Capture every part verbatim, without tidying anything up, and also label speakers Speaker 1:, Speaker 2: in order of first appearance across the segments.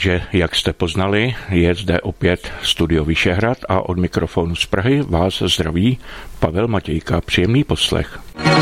Speaker 1: Takže, jak jste poznali, je zde opět Studio Vyšehrad a od mikrofonu z Prahy vás zdraví Pavel Matějka. Příjemný poslech.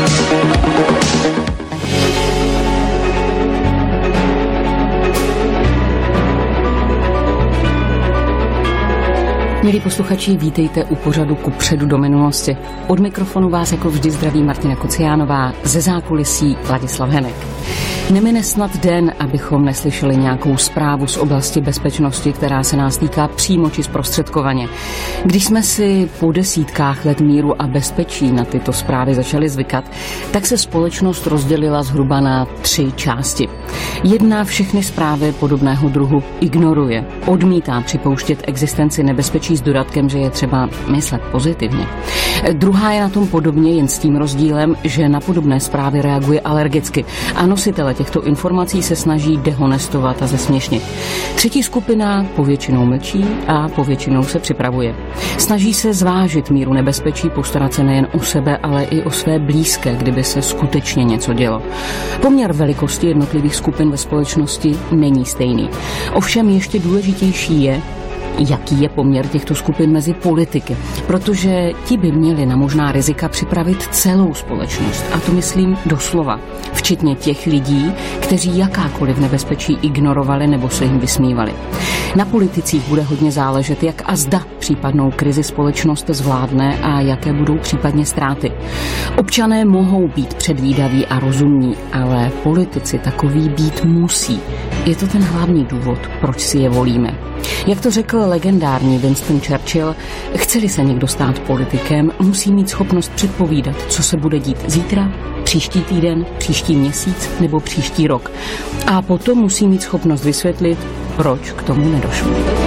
Speaker 2: Milí posluchači, vítejte u pořadu Kupředu do minulosti. Od mikrofonu vás jako vždy zdraví Martina Kociánová, ze zákulisí Ladislav Henek. Nemine snad den, abychom neslyšeli nějakou zprávu z oblasti bezpečnosti, která se nás týká přímo či zprostředkovaně. Když jsme si po desítkách let míru a bezpečí na tyto zprávy začali zvykat, tak se společnost rozdělila zhruba na tři části. Jedna všechny zprávy podobného druhu ignoruje, odmítá připouštět existenci nebezpečí s dodatkem, že je třeba myslet pozitivně. Druhá je na tom podobně, jen s tím rozdílem, že na podobné zprávy reaguje alergicky a nositele těchto informací se snaží dehonestovat a zesměšnit. Třetí skupina povětšinou mlčí a povětšinou se připravuje. Snaží se zvážit míru nebezpečí, postarat se nejen o sebe, ale i o své blízké, kdyby se skutečně něco dělo. Poměr velikosti jednotlivých skupin ve společnosti není stejný. Ovšem ještě důležitější je, jaký je poměr těchto skupin mezi politiky, protože ti by měli na možná rizika připravit celou společnost, a to myslím doslova, včetně těch lidí, kteří jakákoliv nebezpečí ignorovali nebo se jim vysmívali. Na politicích bude hodně záležet, jak a zda případnou krizi společnost zvládne a jaké budou případně ztráty. Občané mohou být předvídaví a rozumní, ale politici takový být musí. Je to ten hlavní důvod, proč si je volíme. Jak to řekl legendární Winston Churchill, chce-li se někdo stát politikem, musí mít schopnost předpovídat, co se bude dít zítra, příští týden, příští měsíc nebo příští rok. A potom musí mít schopnost vysvětlit, proč k tomu nedošlo.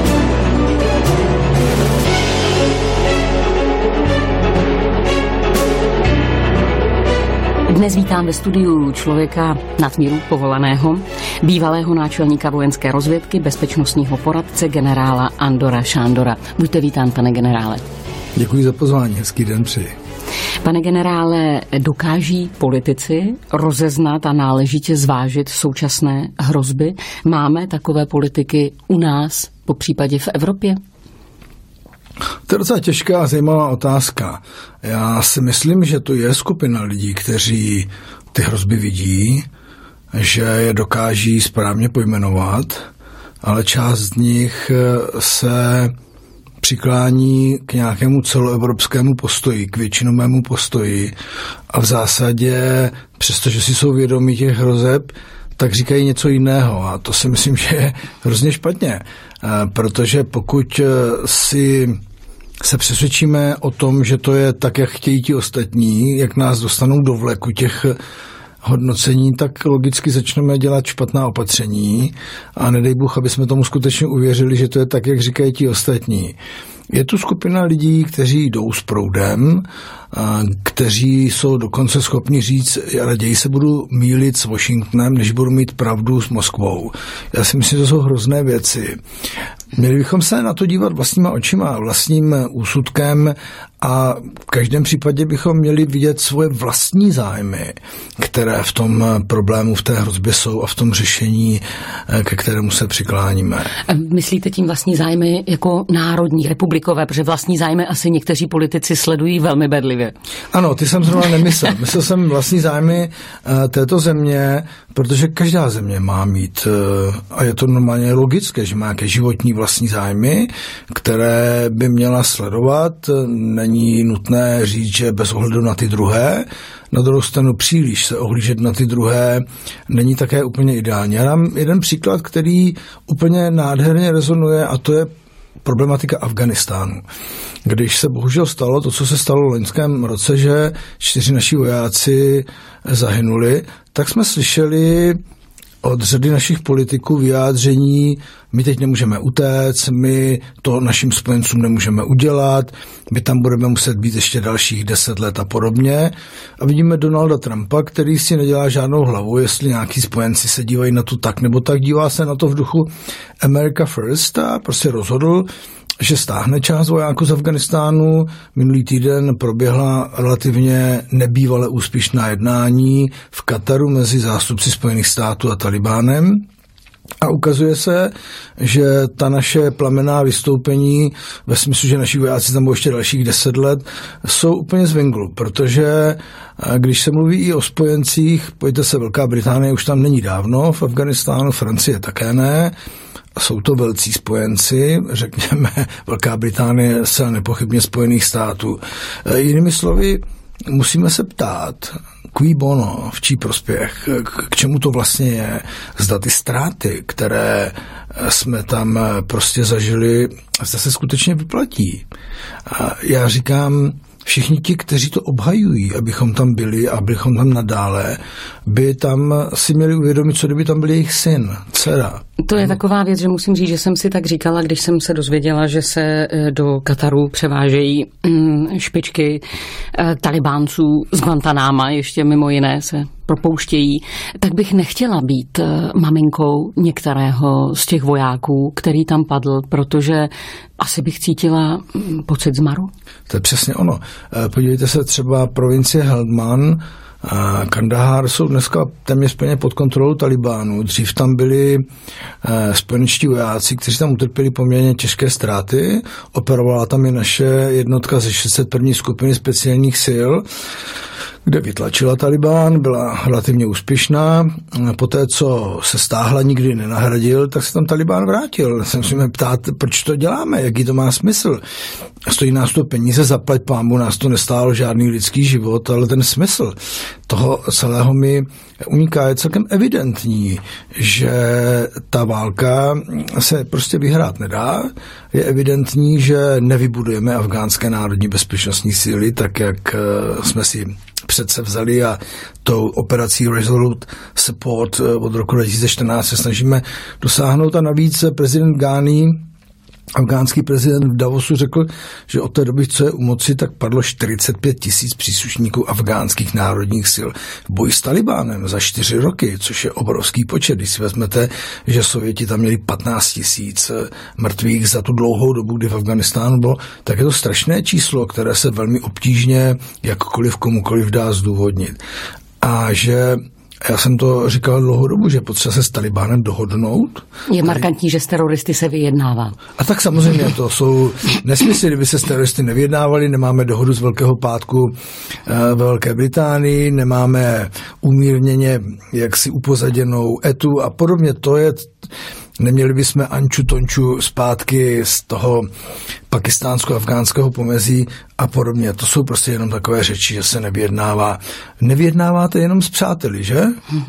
Speaker 2: Dnes vítám ve studiu člověka nadmíru povolaného, bývalého náčelníka vojenské rozvědky, bezpečnostního poradce generála Andora Šándora. Buďte vítán, pane generále.
Speaker 3: Děkuji za pozvání, hezký den přeji.
Speaker 2: Pane generále, dokáží politici rozeznat a náležitě zvážit současné hrozby? Máme takové politiky u nás, po případě v Evropě?
Speaker 3: To je docela těžká a zajímavá otázka. Já si myslím, že to je skupina lidí, kteří ty hrozby vidí, že je dokáží správně pojmenovat, ale část z nich se přiklání k nějakému celoevropskému postoji, k většinovému postoji a v zásadě, přestože si jsou vědomí těch hrozeb, tak říkají něco jiného a to si myslím, že je hrozně špatně, protože pokud si se přesvědčíme o tom, že to je tak, jak chtějí ti ostatní, jak nás dostanou do vleku těch hodnocení, tak logicky začneme dělat špatná opatření a nedej Bůh, aby jsme tomu skutečně uvěřili, že to je tak, jak říkají ti ostatní. Je tu skupina lidí, kteří jdou s proudem, kteří jsou dokonce schopni říct, raději se budu mýlit s Washingtonem, než budu mít pravdu s Moskvou. Já si myslím, že to jsou hrozné věci. Měli bychom se na to dívat vlastníma očima, vlastním úsudkem a v každém případě bychom měli vidět svoje vlastní zájmy, které v tom problému, v té hrozbě jsou a v tom řešení, ke kterému se přikláníme.
Speaker 2: Myslíte tím vlastní zájmy jako národní, republikové, protože vlastní zájmy asi někteří politici sledují velmi bedlivě.
Speaker 3: Ano, ty jsem zrovna nemyslel. Myslel jsem vlastní zájmy této země, protože každá země má mít, a je to normálně logické, že má nějaké životní vlastní zájmy, které by měla sledovat. Není nutné říct, že bez ohledu na ty druhé, na druhou stranu příliš se ohlížet na ty druhé není také úplně ideální. Já dám jeden příklad, který úplně nádherně rezonuje, a to je problematika Afghánistánu. Když se bohužel stalo to, co se stalo v loňském roce, že čtyři naši vojáci zahynuli, tak jsme slyšeli od řady našich politiků vyjádření, my teď nemůžeme utéct, my to našim spojencům nemůžeme udělat, my tam budeme muset být ještě dalších deset let a podobně. A vidíme Donalda Trumpa, který si nedělá žádnou hlavu, jestli nějaký spojenci se dívají na to tak nebo tak, dívá se na to v duchu America First a prostě rozhodl, že stáhne část vojáků z Afghánistánu. Minulý týden proběhla relativně nebývale úspěšná jednání v Kataru mezi zástupci Spojených států a Talibánem. A ukazuje se, že ta naše plamenná vystoupení, ve smyslu, že naši vojáci tam budou ještě dalších deset let, jsou úplně z vinglu, protože když se mluví i o spojencích, pojďte se, Velká Británie už tam není dávno, v Afghánistánu, Francie také ne, jsou to velcí spojenci, řekněme, Velká Británie se nepochybně Spojených států. Jinými slovy, musíme se ptát, cui bono, v čí prospěch, k čemu to vlastně je, zda ty ztráty, které jsme tam prostě zažili, zda se skutečně vyplatí. A já říkám, všichni ti, kteří to obhajují, abychom tam byli a abychom tam nadále, by tam si měli uvědomit, co kdyby tam byl jejich syn, dcera.
Speaker 2: To je taková věc, že musím říct, že jsem si tak říkala, když jsem se dozvěděla, že se do Kataru převážejí špičky talibánců z Guantanáma, ještě mimo jiné se propouštějí, tak bych nechtěla být maminkou některého z těch vojáků, který tam padl, protože asi bych cítila pocit zmaru.
Speaker 3: To je přesně ono. Podívejte se třeba provincie Helmand, Kandahar jsou dneska téměř plně pod kontrolou Talibánu. Dřív tam byli spojenečtí vojáci, kteří tam utrpěli poměrně těžké ztráty. Operovala tam i naše jednotka ze šest set první skupiny speciálních sil, kde vytlačila Talibán, byla relativně úspěšná. Poté, co se stáhla, nikdy nenahradil, tak se tam Talibán vrátil. Se musíme ptát, proč to děláme, jaký to má smysl. Stojí nás to peníze, zaplať pánbu, nás to nestálo žádný lidský život, ale ten smysl toho celého mi uniká, je celkem evidentní, že ta válka se prostě vyhrát nedá. Je evidentní, že nevybudujeme afgánské národní bezpečnostní síly, tak jak jsme si přece vzali a tou operací Resolute Support od roku dva tisíce čtrnáct se snažíme dosáhnout. A navíc prezident Ghani, afgánský prezident v Davosu, řekl, že od té doby, co je u moci, tak padlo čtyřicet pět tisíc příslušníků afgánských národních sil v boji s Talibánem za čtyři roky, což je obrovský počet. Když si vezmete, že Sověti tam měli patnáct tisíc mrtvých za tu dlouhou dobu, kdy v Afghánistánu bylo, tak je to strašné číslo, které se velmi obtížně jakkoliv komukoliv dá zdůvodnit. A že já jsem to říkal dlouhou dobu, že potřeba se s Talibánem dohodnout.
Speaker 2: Je markantní, že s teroristy se vyjednává.
Speaker 3: A tak samozřejmě to jsou nesmysly, kdyby se s teroristy nevyjednávali, nemáme dohodu z Velkého pátku ve Velké Británii, nemáme umírněně jaksi upozaděnou etu a podobně. To je, neměli bychom Anču Tonču zpátky z toho pakistánsko-afgánského pomezí a podobně. To jsou prostě jenom takové řeči, že se nevyjednává. Nevyjednáváte jenom s přáteli, že?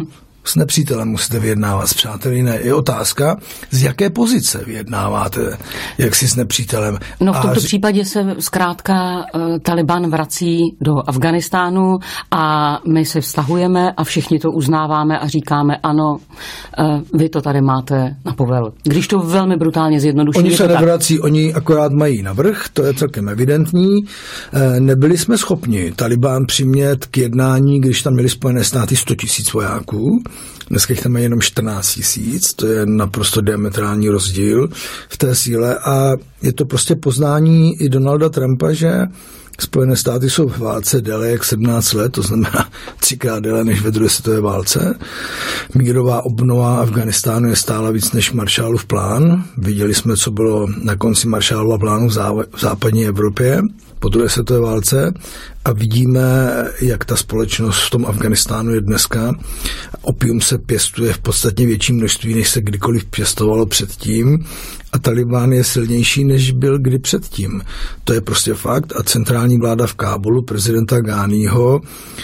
Speaker 3: S nepřítelem musíte vyjednávat, s přáteli ne. Je otázka, z jaké pozice vyjednáváte, jak si s nepřítelem.
Speaker 2: No v tomto
Speaker 3: a...
Speaker 2: případě se zkrátka uh, Taliban vrací do Afghánistánu a my se vztahujeme a všichni to uznáváme a říkáme ano, uh, vy to tady máte na povel. Když to velmi brutálně zjednoduším.
Speaker 3: Oni se nevrací, tak... oni akorát mají navrch, to je celkem evidentní. Uh, nebyli jsme schopni Talibán přimět k jednání, když tam měli Spojené státy sto tisíc vojáků. Dneska jich tam je jenom čtrnáct tisíc, to je naprosto diametrální rozdíl v té síle a je to prostě poznání i Donalda Trumpa, že Spojené státy jsou v válce déle jak sedmnáct let, to znamená třikrát déle než ve druhé světové válce. Mírová obnova Afghánistánu je stála víc než Marshallův plán. Viděli jsme, co bylo na konci Marshallova plánu v západní Evropě po druhé světové válce a vidíme, jak ta společnost v tom Afghánistánu je dneska. Opium se pěstuje v podstatně větším množství, než se kdykoliv pěstovalo předtím a Talibán je silnější, než byl kdy předtím. To je prostě fakt a centrální vláda v Kábulu, prezidenta Ghaniho,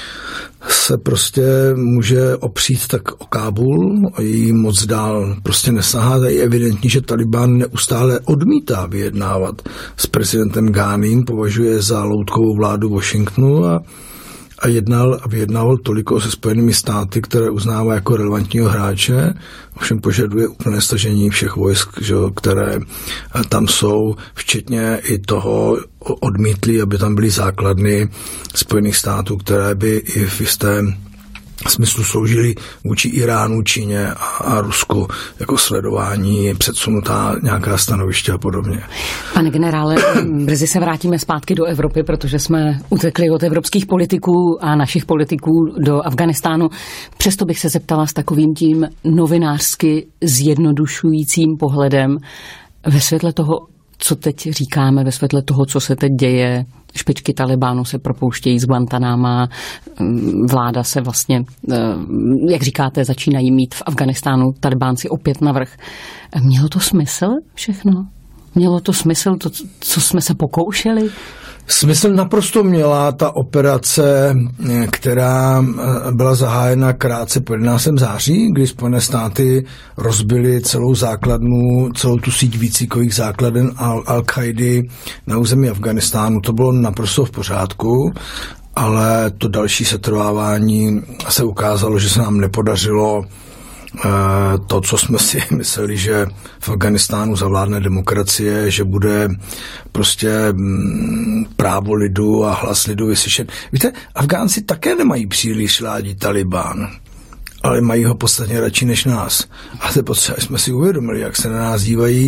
Speaker 3: se prostě může opřít tak o Kábul a její moc dál prostě nesahá. A je evidentní, že Talibán neustále odmítá vyjednávat s prezidentem Ghaním, považuje za loutkovou vládu Washingtonu a, a jednal a vyjednával toliko se Spojenými státy, které uznává jako relevantního hráče, ovšem požaduje úplné stažení všech vojsk, že, které tam jsou, včetně i toho odmítli, aby tam byly základny Spojených států, které by i v jisté smyslu sloužili vůči Iránu, Číně a, a Rusku jako sledování, předsunutá nějaká stanoviště a podobně.
Speaker 2: Pane generále, brzy se vrátíme zpátky do Evropy, protože jsme utekli od evropských politiků a našich politiků do Afghánistánu. Přesto bych se zeptala s takovým tím novinářsky zjednodušujícím pohledem ve světle toho, co teď říkáme, ve světle toho, co se teď děje. Špičky Talibánu se propouštějí z Guantanáma, vláda se vlastně, jak říkáte, začínají mít v Afghánistánu Talibánci opět navrch. Mělo to smysl všechno? Mělo to smysl, to, co jsme se pokoušeli?
Speaker 3: Smysl naprosto měla ta operace, která byla zahájena krátce po jedenáctého září, kdy Spojené státy rozbily celou základnu, celou tu síť výcvikových základen Al-Kaidy na území Afghánistánu. To bylo naprosto v pořádku, ale to další setrvávání se ukázalo, že se nám nepodařilo to, co jsme si mysleli, že v Afghánistánu zavládne demokracie, že bude prostě právo lidu a hlas lidu vyslyšet. Víte, Afgánci také nemají příliš rádi Talibán, ale mají ho podstatně radši než nás. A to je potřeba, jsme si uvědomili, jak se na nás dívají,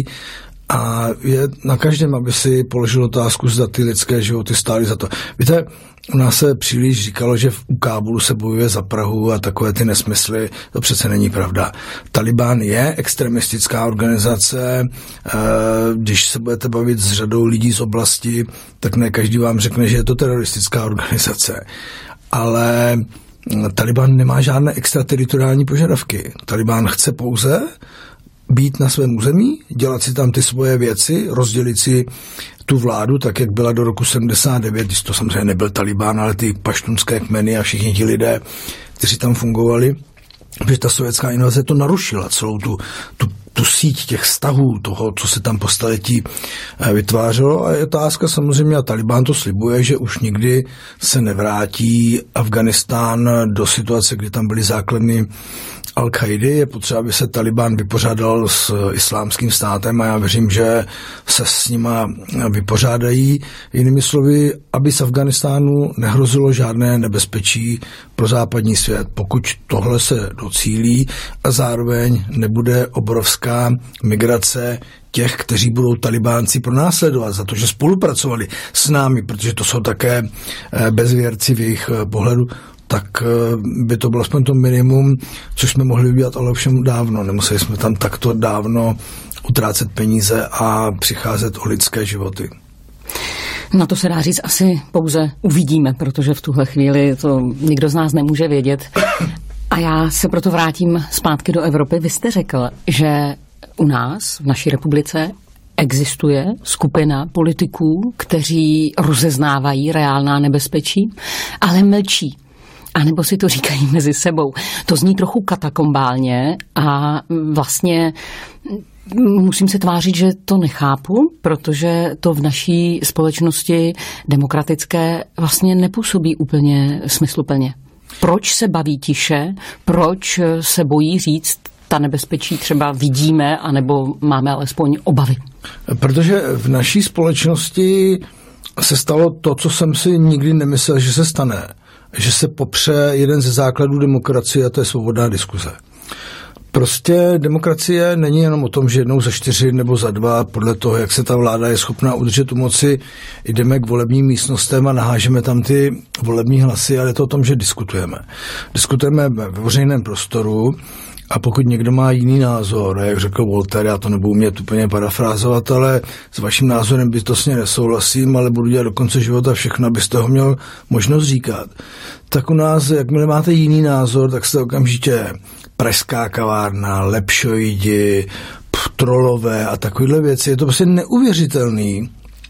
Speaker 3: a je na každém, aby si položil otázku, zda ty lidské životy stály za to. Víte, u nás se příliš říkalo, že u Kábulu se bojuje za Prahu a takové ty nesmysly, to přece není pravda. Talibán je extremistická organizace, když se budete bavit s řadou lidí z oblasti, tak ne každý vám řekne, že je to teroristická organizace. Ale Talibán nemá žádné extrateritoriální požadavky. Talibán chce pouze být na svém území, dělat si tam ty svoje věci, rozdělit si tu vládu, tak jak byla do roku sedmdesát devět, když to samozřejmě nebyl Talibán, ale ty paštunské kmeny a všichni ti lidé, kteří tam fungovali, protože ta sovětská invaze to narušila, celou tu, tu, tu síť těch vztahů, toho, co se tam po staletí vytvářelo. A je otázka samozřejmě, a Talibán to slibuje, že už nikdy se nevrátí Afghánistán do situace, kdy tam byly základny Al-Kaidy. Je potřeba, aby se Talibán vypořádal s islámským státem a já věřím, že se s nima vypořádají. Jinými slovy, aby z Afghánistánu nehrozilo žádné nebezpečí pro západní svět. Pokud tohle se docílí a zároveň nebude obrovská migrace těch, kteří budou Talibánci pronásledovat za to, že spolupracovali s námi, protože to jsou také bezvěrci v jejich pohledu, tak by to bylo aspoň to minimum, což jsme mohli udělat, ale všem dávno. Nemuseli jsme tam takto dávno utrácet peníze a přicházet o lidské životy.
Speaker 2: Na to se dá říct asi pouze uvidíme, protože v tuhle chvíli to nikdo z nás nemůže vědět. A já se proto vrátím zpátky do Evropy. Vy jste řekl, že u nás, v naší republice, existuje skupina politiků, kteří rozeznávají reálná nebezpečí, ale mlčí. A nebo si to říkají mezi sebou. To zní trochu katakombálně a vlastně musím se tvářit, že to nechápu, protože to v naší společnosti demokratické vlastně nepůsobí úplně smysluplně. Proč se baví tiše? Proč se bojí říct, ta nebezpečí třeba vidíme, anebo máme alespoň obavy?
Speaker 3: Protože v naší společnosti se stalo to, co jsem si nikdy nemyslel, že se stane. Že se popře jeden ze základů demokracie, a to je svobodná diskuze. Prostě demokracie není jenom o tom, že jednou za čtyři nebo za dva, podle toho, jak se ta vláda je schopná udržet u moci, jdeme k volebním místnostem a nahážeme tam ty volební hlasy, ale je to o tom, že diskutujeme. Diskutujeme ve veřejném prostoru, a pokud někdo má jiný názor, jak řekl Voltaire, já to nebudu umět úplně parafrázovat, ale s vaším názorem bytostně nesouhlasím, ale budu dělat do konce života všechno, abyste ho měl možnost říkat. Tak u nás, jakmile máte jiný názor, tak jste okamžitě Pražská kavárna, lepšoidi, trolové a takovéhle věci. Je to prostě neuvěřitelný,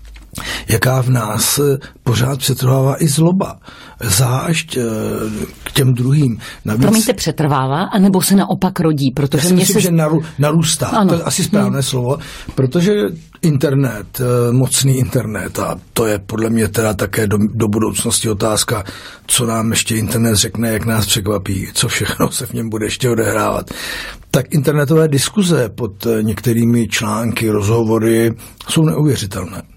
Speaker 3: jaká v nás pořád přetrvává i zloba, zášť k těm druhým. Navíc,
Speaker 2: promiňte, přetrvává, anebo se naopak rodí? Protože
Speaker 3: já si myslím,
Speaker 2: se...
Speaker 3: že naru, narůstá. Ano. To je asi správné hmm. slovo, protože internet, mocný internet, a to je podle mě teda také do, do budoucnosti otázka, co nám ještě internet řekne, jak nás překvapí, co všechno se v něm bude ještě odehrávat. Tak internetové diskuze pod některými články, rozhovory jsou neuvěřitelné.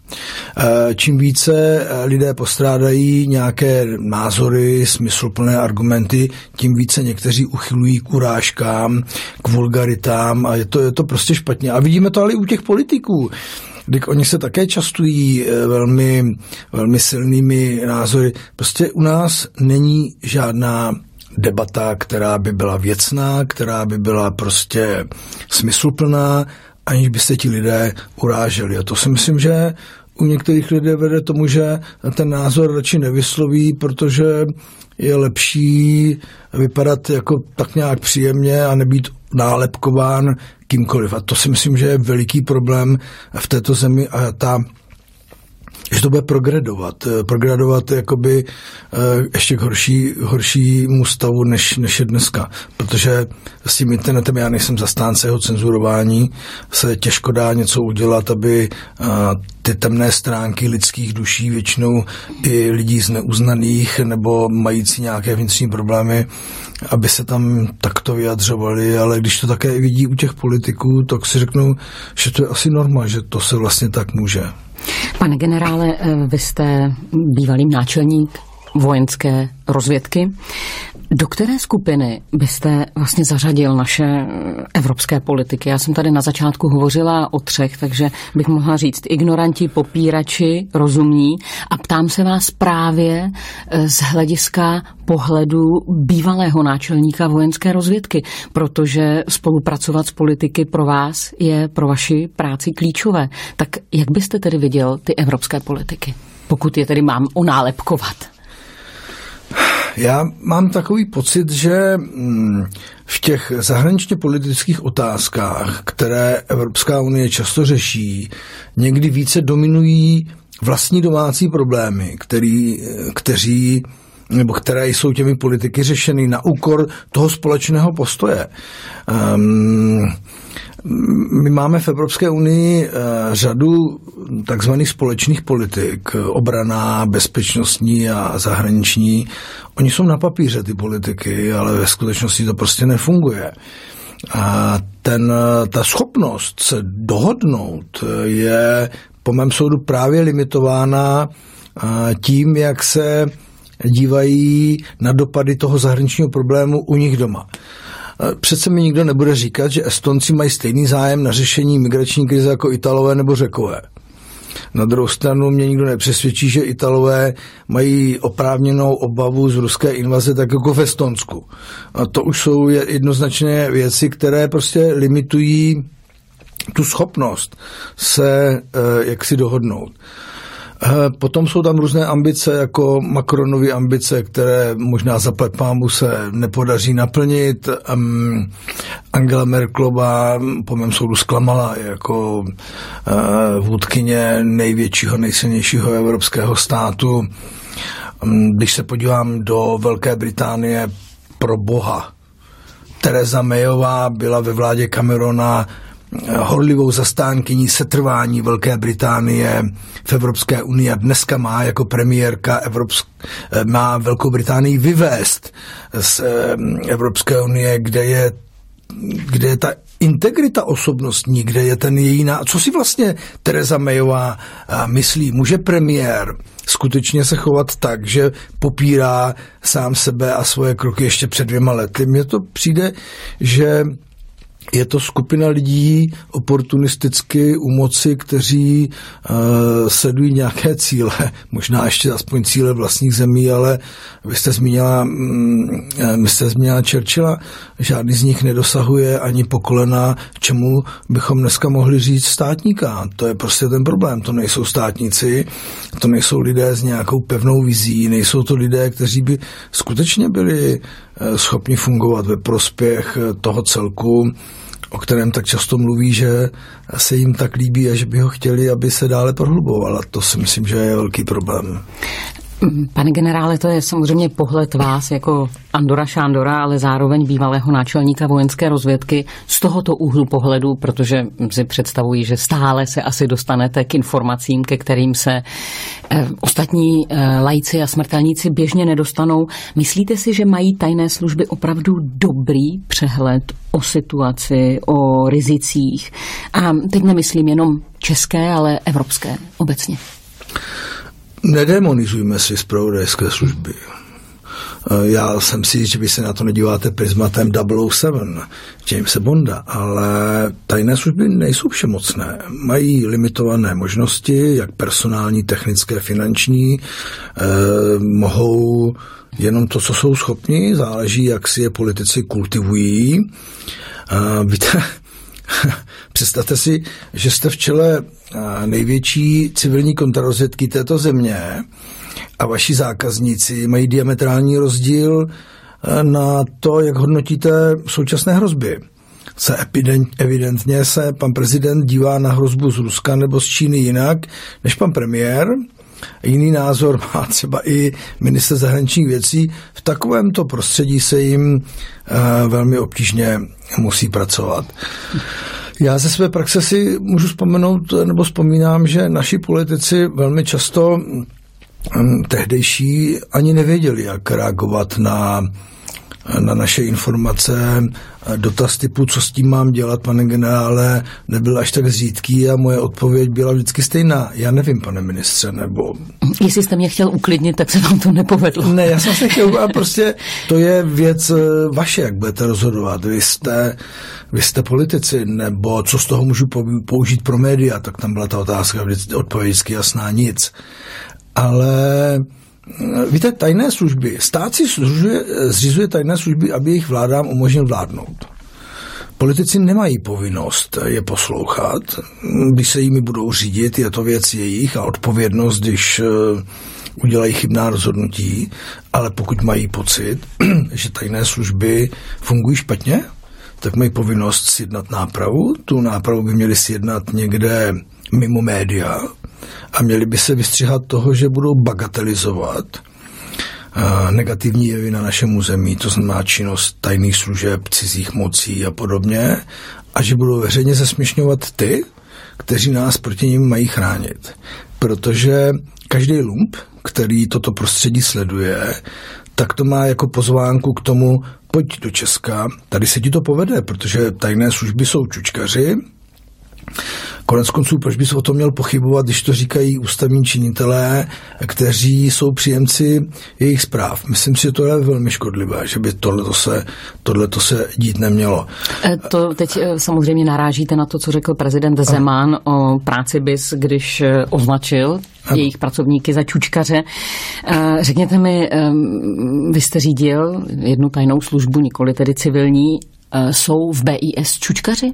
Speaker 3: Čím více lidé postrádají nějaké názory, smysluplné argumenty, tím více někteří uchylují k urážkám, k vulgaritám a je to, je to prostě špatně. A vidíme to ale i u těch politiků. Když oni se také častují velmi, velmi silnými názory. Prostě u nás není žádná debata, která by byla věcná, která by byla prostě smysluplná, aniž by se ti lidé uráželi. A to si myslím, že u některých lidí vede tomu, že ten názor radši nevysloví, protože je lepší vypadat jako tak nějak příjemně a nebýt nálepkován kýmkoliv. A to si myslím, že je veliký problém v této zemi a ta že to bude progredovat. Progredovat jakoby ještě k horší, horšímu stavu, než, než je dneska. Protože s tím internetem, já nejsem zastánce jeho cenzurování, se těžko dá něco udělat, aby ty temné stránky lidských duší, většinou i lidí zneuznaných nebo mající nějaké vnitřní problémy, aby se tam takto vyjadřovali, ale když to také vidí u těch politiků, tak si řeknou, že to je asi norma, že to se vlastně tak může.
Speaker 2: Pane generále, vy jste bývalý náčelník vojenské rozvědky. Do které skupiny byste vlastně zařadil naše evropské politiky? Já jsem tady na začátku hovořila o třech, takže bych mohla říct ignoranti, popírači, rozumní a ptám se vás právě z hlediska pohledu bývalého náčelníka vojenské rozvědky, protože spolupracovat s politiky pro vás je pro vaši práci klíčové. Tak jak byste tedy viděl ty evropské politiky, pokud je tedy mám onálepkovat?
Speaker 3: Já mám takový pocit, že v těch zahraničně politických otázkách, které Evropská unie často řeší, někdy více dominují vlastní domácí problémy, který, kteří, nebo které jsou těmi politiky řešeny na úkor toho společného postoje. Um, My máme v Evropské unii řadu takzvaných společných politik, obranná, bezpečnostní a zahraniční. Oni jsou na papíře, ty politiky, ale ve skutečnosti to prostě nefunguje. A ten, ta schopnost se dohodnout je po mém soudu právě limitována tím, jak se dívají na dopady toho zahraničního problému u nich doma. Přece mi nikdo nebude říkat, že Estonci mají stejný zájem na řešení migrační krize jako Italové nebo Řekové. Na druhou stranu mě nikdo nepřesvědčí, že Italové mají oprávněnou obavu z ruské invaze tak jako v Estonsku. A to už jsou jednoznačně věci, které prostě limitují tu schopnost se jaksi dohodnout. Potom jsou tam různé ambice, jako Macronovy ambice, které možná za plepámu se nepodaří naplnit. Angela Merkelová po mém soudu zklamala jako vůdkyně největšího, nejsilnějšího evropského státu. Když se podívám do Velké Británie, pro boha, Theresa Mayová byla ve vládě Camerona horlivou zastánkyní setrvání Velké Británie v Evropské unii a dneska má jako premiérka Evropsk- má Velkou Británii vyvést z Evropské unie, kde je, kde je ta integrita osobnostní, kde je ten její ná... Co si vlastně Theresa Mayová myslí? Může premiér skutečně se chovat tak, že popírá sám sebe a svoje kroky ještě před dvěma lety? Mně to přijde, že je to skupina lidí oportunisticky u moci, kteří uh, sledují nějaké cíle, možná ještě aspoň cíle vlastních zemí, ale vy jste zmínila, um, vy jste zmínila Churchilla, žádný z nich nedosahuje ani po kolena, čemu bychom dneska mohli říct státníka. To je prostě ten problém. To nejsou státníci, to nejsou lidé s nějakou pevnou vizí, nejsou to lidé, kteří by skutečně byli schopni fungovat ve prospěch toho celku, o kterém tak často mluví, že se jim tak líbí a že by ho chtěli, aby se dále prohlubovala. To si myslím, že je velký problém.
Speaker 2: Pane generále, to je samozřejmě pohled vás jako Andora Šándora, ale zároveň bývalého náčelníka vojenské rozvědky z tohoto úhlu pohledu, protože si představuji, že stále se asi dostanete k informacím, ke kterým se eh, ostatní eh, laici a smrtelníci běžně nedostanou. Myslíte si, že mají tajné služby opravdu dobrý přehled o situaci, o rizicích? A teď nemyslím jenom české, ale evropské obecně.
Speaker 3: Nedemonizujme si zpravodajské služby. Já jsem si jist, že vy se na to nedíváte prismatem double oh seven Jamesa Bonda, ale tajné služby nejsou všemocné. Mají limitované možnosti, jak personální, technické, finanční. Eh, mohou jenom to, co jsou schopni, záleží, jak si je politici kultivují. Eh, víte, představte si, že jste v čele největší civilní kontrarozvědky této země a vaši zákazníci mají diametrální rozdíl na to, jak hodnotíte současné hrozby. Se evidentně se pan prezident dívá na hrozbu z Ruska nebo z Číny jinak než pan premiér. Jiný názor má třeba i ministr zahraničních věcí. V takovémto prostředí se jim velmi obtížně musí pracovat. Já ze své praxe si můžu vzpomenout, nebo vzpomínám, že naši politici velmi často tehdejší ani nevěděli, jak reagovat na, na naše informace. Dotaz typu, co s tím mám dělat, pane generále, nebyl až tak zřídký a moje odpověď byla vždycky stejná. Já nevím, pane ministře, nebo...
Speaker 2: Jestli jste mě chtěl uklidnit, tak se vám to nepovedlo.
Speaker 3: Ne, já jsem se chtěl, a prostě to je věc vaše, jak budete rozhodovat. Vy jste, vy jste politici, nebo co z toho můžu použít pro média, tak tam byla ta otázka odpověď vždycky jasná, nic. Ale víte, tajné služby, stát si zřizuje, zřizuje tajné služby, aby jejich vládám umožnil vládnout. Politici nemají povinnost je poslouchat, když se jimi budou řídit, je to věc jejich a odpovědnost, když udělají chybná rozhodnutí, ale pokud mají pocit, že tajné služby fungují špatně, tak mají povinnost sjednat nápravu. Tu nápravu by měli sjednat někde mimo média a měli by se vystřihat toho, že budou bagatelizovat negativní jevy na našem území, to znamená činnost tajných služeb, cizích mocí a podobně, a že budou veřejně zesměšňovat ty, kteří nás proti nim mají chránit. Protože každý lump, který toto prostředí sleduje, tak to má jako pozvánku k tomu, pojď do Česka, tady se ti to povede, protože tajné služby jsou čučkaři. Konec konců, proč bys o tom měl pochybovat, když to říkají ústavní činitelé, kteří jsou příjemci jejich zpráv. Myslím si, že to je velmi škodlivé, že by tohleto se, tohleto se dít nemělo.
Speaker 2: To teď samozřejmě narážíte na to, co řekl prezident Zeman o práci B I S, když označil jejich pracovníky za čučkaře. Řekněte mi, vy jste řídil jednu tajnou službu, nikoli tedy civilní. Jsou v B I S čučkaři?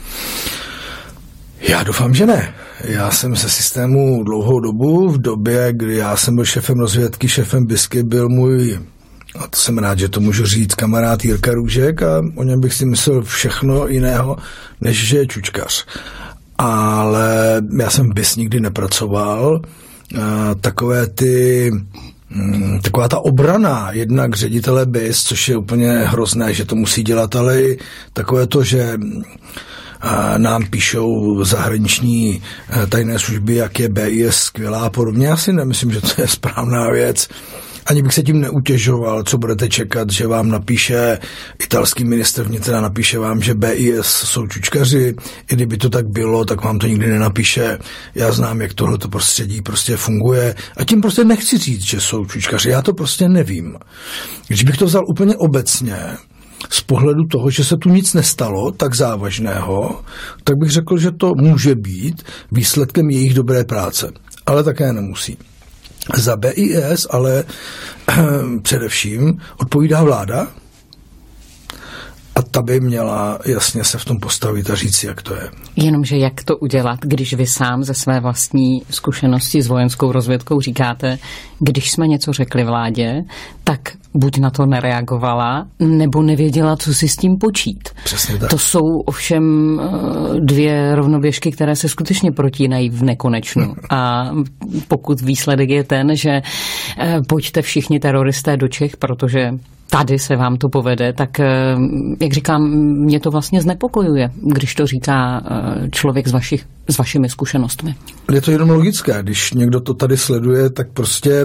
Speaker 3: Já doufám, že ne. Já jsem se systému dlouhou dobu, v době, kdy já jsem byl šéfem rozvědky, šéfem BISky, byl můj, a to jsem rád, že to můžu říct, kamarád Jirka Růžek a o něm bych si myslel všechno jiného, než že je čučkař. Ale já jsem v B I S nikdy nepracoval. Takové ty... Taková ta obrana jednak ředitele B I S, což je úplně hrozné, že to musí dělat, ale i takové to, že nám píšou zahraniční tajné služby, jak je B I S skvělá a podobně. Já si nemyslím, že to je správná věc. Ani bych se tím neutěžoval, co budete čekat, že vám napíše italský ministr vnitra, napíše vám, že B I S jsou čučkaři. I kdyby to tak bylo, tak vám to nikdy nenapíše. Já znám, jak tohleto prostředí prostě funguje a tím prostě nechci říct, že jsou čučkaři. Já to prostě nevím. Když bych to vzal úplně obecně, z pohledu toho, že se tu nic nestalo tak závažného, tak bych řekl, že to může být výsledkem jejich dobré práce. Ale také nemusí. Za B I S ale především odpovídá vláda a ta by měla jasně se v tom postavit a říct, jak to je.
Speaker 2: Jenomže jak to udělat, když vy sám ze své vlastní zkušenosti s vojenskou rozvědkou říkáte, když jsme něco řekli vládě, tak buď na to nereagovala, nebo nevěděla, co si s tím počít.
Speaker 3: Přesně tak.
Speaker 2: To jsou ovšem dvě rovnoběžky, které se skutečně protínají v nekonečnu. A pokud výsledek je ten, že pojďte všichni teroristé do Čech, protože tady se vám to povede, tak, jak říkám, mě to vlastně znepokojuje, když to říká člověk s, vašich, s vašimi zkušenostmi.
Speaker 3: Je to jenom logické, když někdo to tady sleduje, tak prostě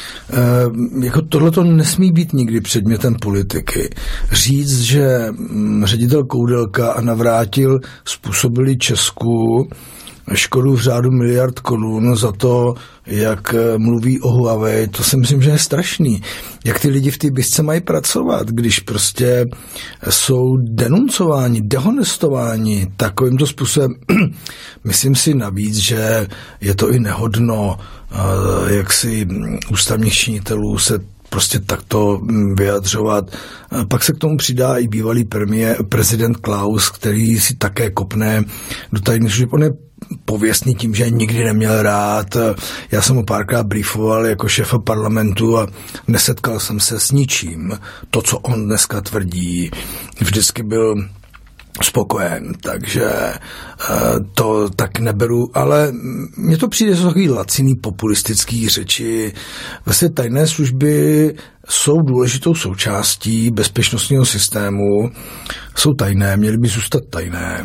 Speaker 3: jako tohle to nesmí být nikdy předmětem politiky. Říct, že ředitel Koudelka a Navrátil způsobili Česku škodu v řádu miliard korun za to, jak mluví o Huawei, to si myslím, že je strašný. Jak ty lidi v té bisce mají pracovat, když prostě jsou denuncováni, dehonestováni takovýmto způsobem. Myslím si navíc, že je to i nehodno jaksi ústavních činitelů se prostě takto vyjadřovat. Pak se k tomu přidá i bývalý premiér, prezident Klaus, který si také kopne do tajných služeb. On je pověstný tím, že nikdy neměl rád. Já jsem ho párkrát briefoval jako šéfa parlamentu a nesetkal jsem se s ničím. To, co on dneska tvrdí, vždycky byl spokojen, takže to tak neberu, ale mně to přijde z takový laciný populistický řeči. Vlastně tajné služby jsou důležitou součástí bezpečnostního systému, jsou tajné, měly by zůstat tajné.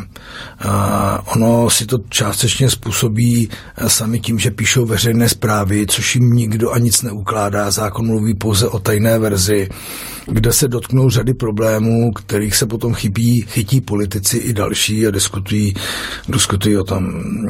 Speaker 3: Ono si to částečně způsobí sami tím, že píšou veřejné zprávy, což jim nikdo a nic neukládá. Zákon mluví pouze o tajné verzi, kde se dotknou řady problémů, kterých se potom chybí, chytí politici i další a diskutují, diskutují o tom.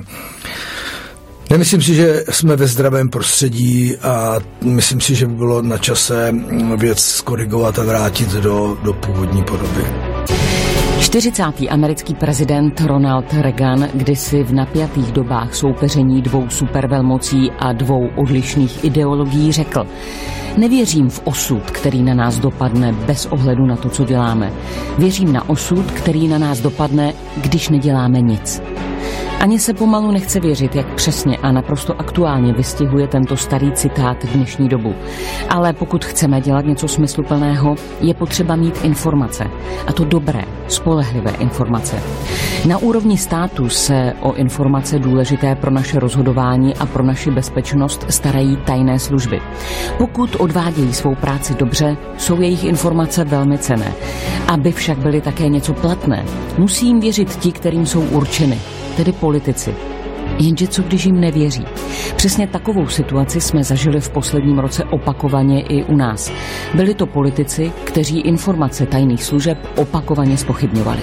Speaker 3: Nemyslím si, že jsme ve zdravém prostředí a myslím si, že by bylo na čase věc skorigovat a vrátit do, do původní podoby.
Speaker 2: čtyřicátý americký prezident Ronald Reagan kdysi v napjatých dobách soupeření dvou supervelmocí a dvou odlišných ideologií řekl: nevěřím v osud, který na nás dopadne bez ohledu na to, co děláme. Věřím na osud, který na nás dopadne, když neděláme nic. Ani se pomalu nechce věřit, jak přesně a naprosto aktuálně vystihuje tento starý citát dnešní dobu. Ale pokud chceme dělat něco smysluplného, je potřeba mít informace. A to dobré, spolehlivé informace. Na úrovni státu se o informace důležité pro naše rozhodování a pro naši bezpečnost starají tajné služby. Pokud odvádějí svou práci dobře, jsou jejich informace velmi cenné. Aby však byly také něco platné, musí jim věřit ti, kterým jsou určeny, tedy politici. Jenže co když jim nevěří? Přesně takovou situaci jsme zažili v posledním roce opakovaně i u nás. Byli to politici, kteří informace tajných služeb opakovaně zpochybňovali.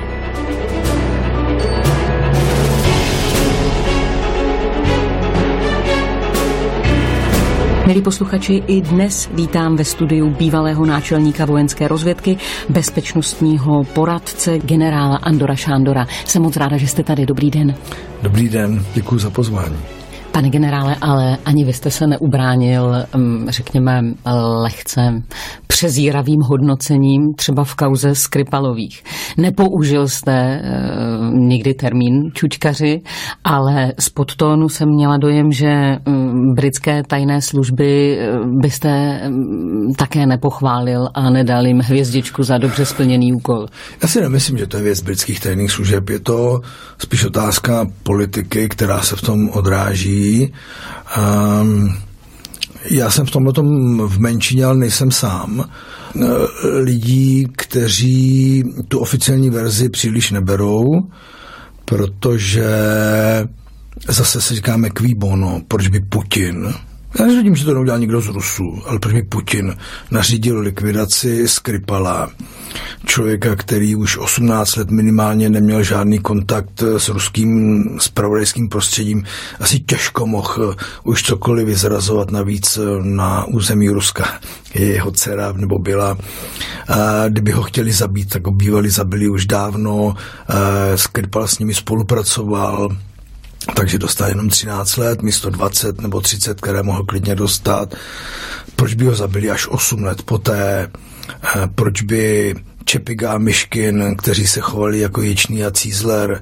Speaker 2: Milí posluchači, i dnes vítám ve studiu bývalého náčelníka vojenské rozvědky, bezpečnostního poradce generála Andora Šándora. Jsem moc ráda, že jste tady. Dobrý den.
Speaker 3: Dobrý den, děkuji za pozvání.
Speaker 2: Pane generále, ale ani vy jste se neubránil, řekněme, lehce přezíravým hodnocením třeba v kauze Skripalových. Nepoužil jste nikdy termín čučkaři, ale z podtónu jsem měla dojem, že britské tajné služby byste také nepochválil a nedal jim hvězdičku za dobře splněný úkol.
Speaker 3: Já si nemyslím, že to je věc britských tajných služeb. Je to spíš otázka politiky, která se v tom odráží. Um, já jsem v tomhletom v menšině, ale nejsem sám. Lidí, kteří tu oficiální verzi příliš neberou, protože zase se říkáme qui bono, proč by Putin, já nevidím, že to neudělal nikdo z Rusů, ale proč by Putin nařídil likvidaci Skripala, člověka, který už osmnáct let minimálně neměl žádný kontakt s ruským zpravodajským prostředím, asi těžko mohl už cokoliv vyzrazovat navíc na území Ruska. Je jeho dcera, nebo byla. A kdyby ho chtěli zabít, tak ho bývali zabili už dávno. Skripal s nimi spolupracoval, takže dostal jenom třináct let, místo dvacet nebo třicet, které mohl klidně dostat. Proč by ho zabili až osm let poté? Proč by Čepiga a Myškin, kteří se chovali jako Ječný a Cízler,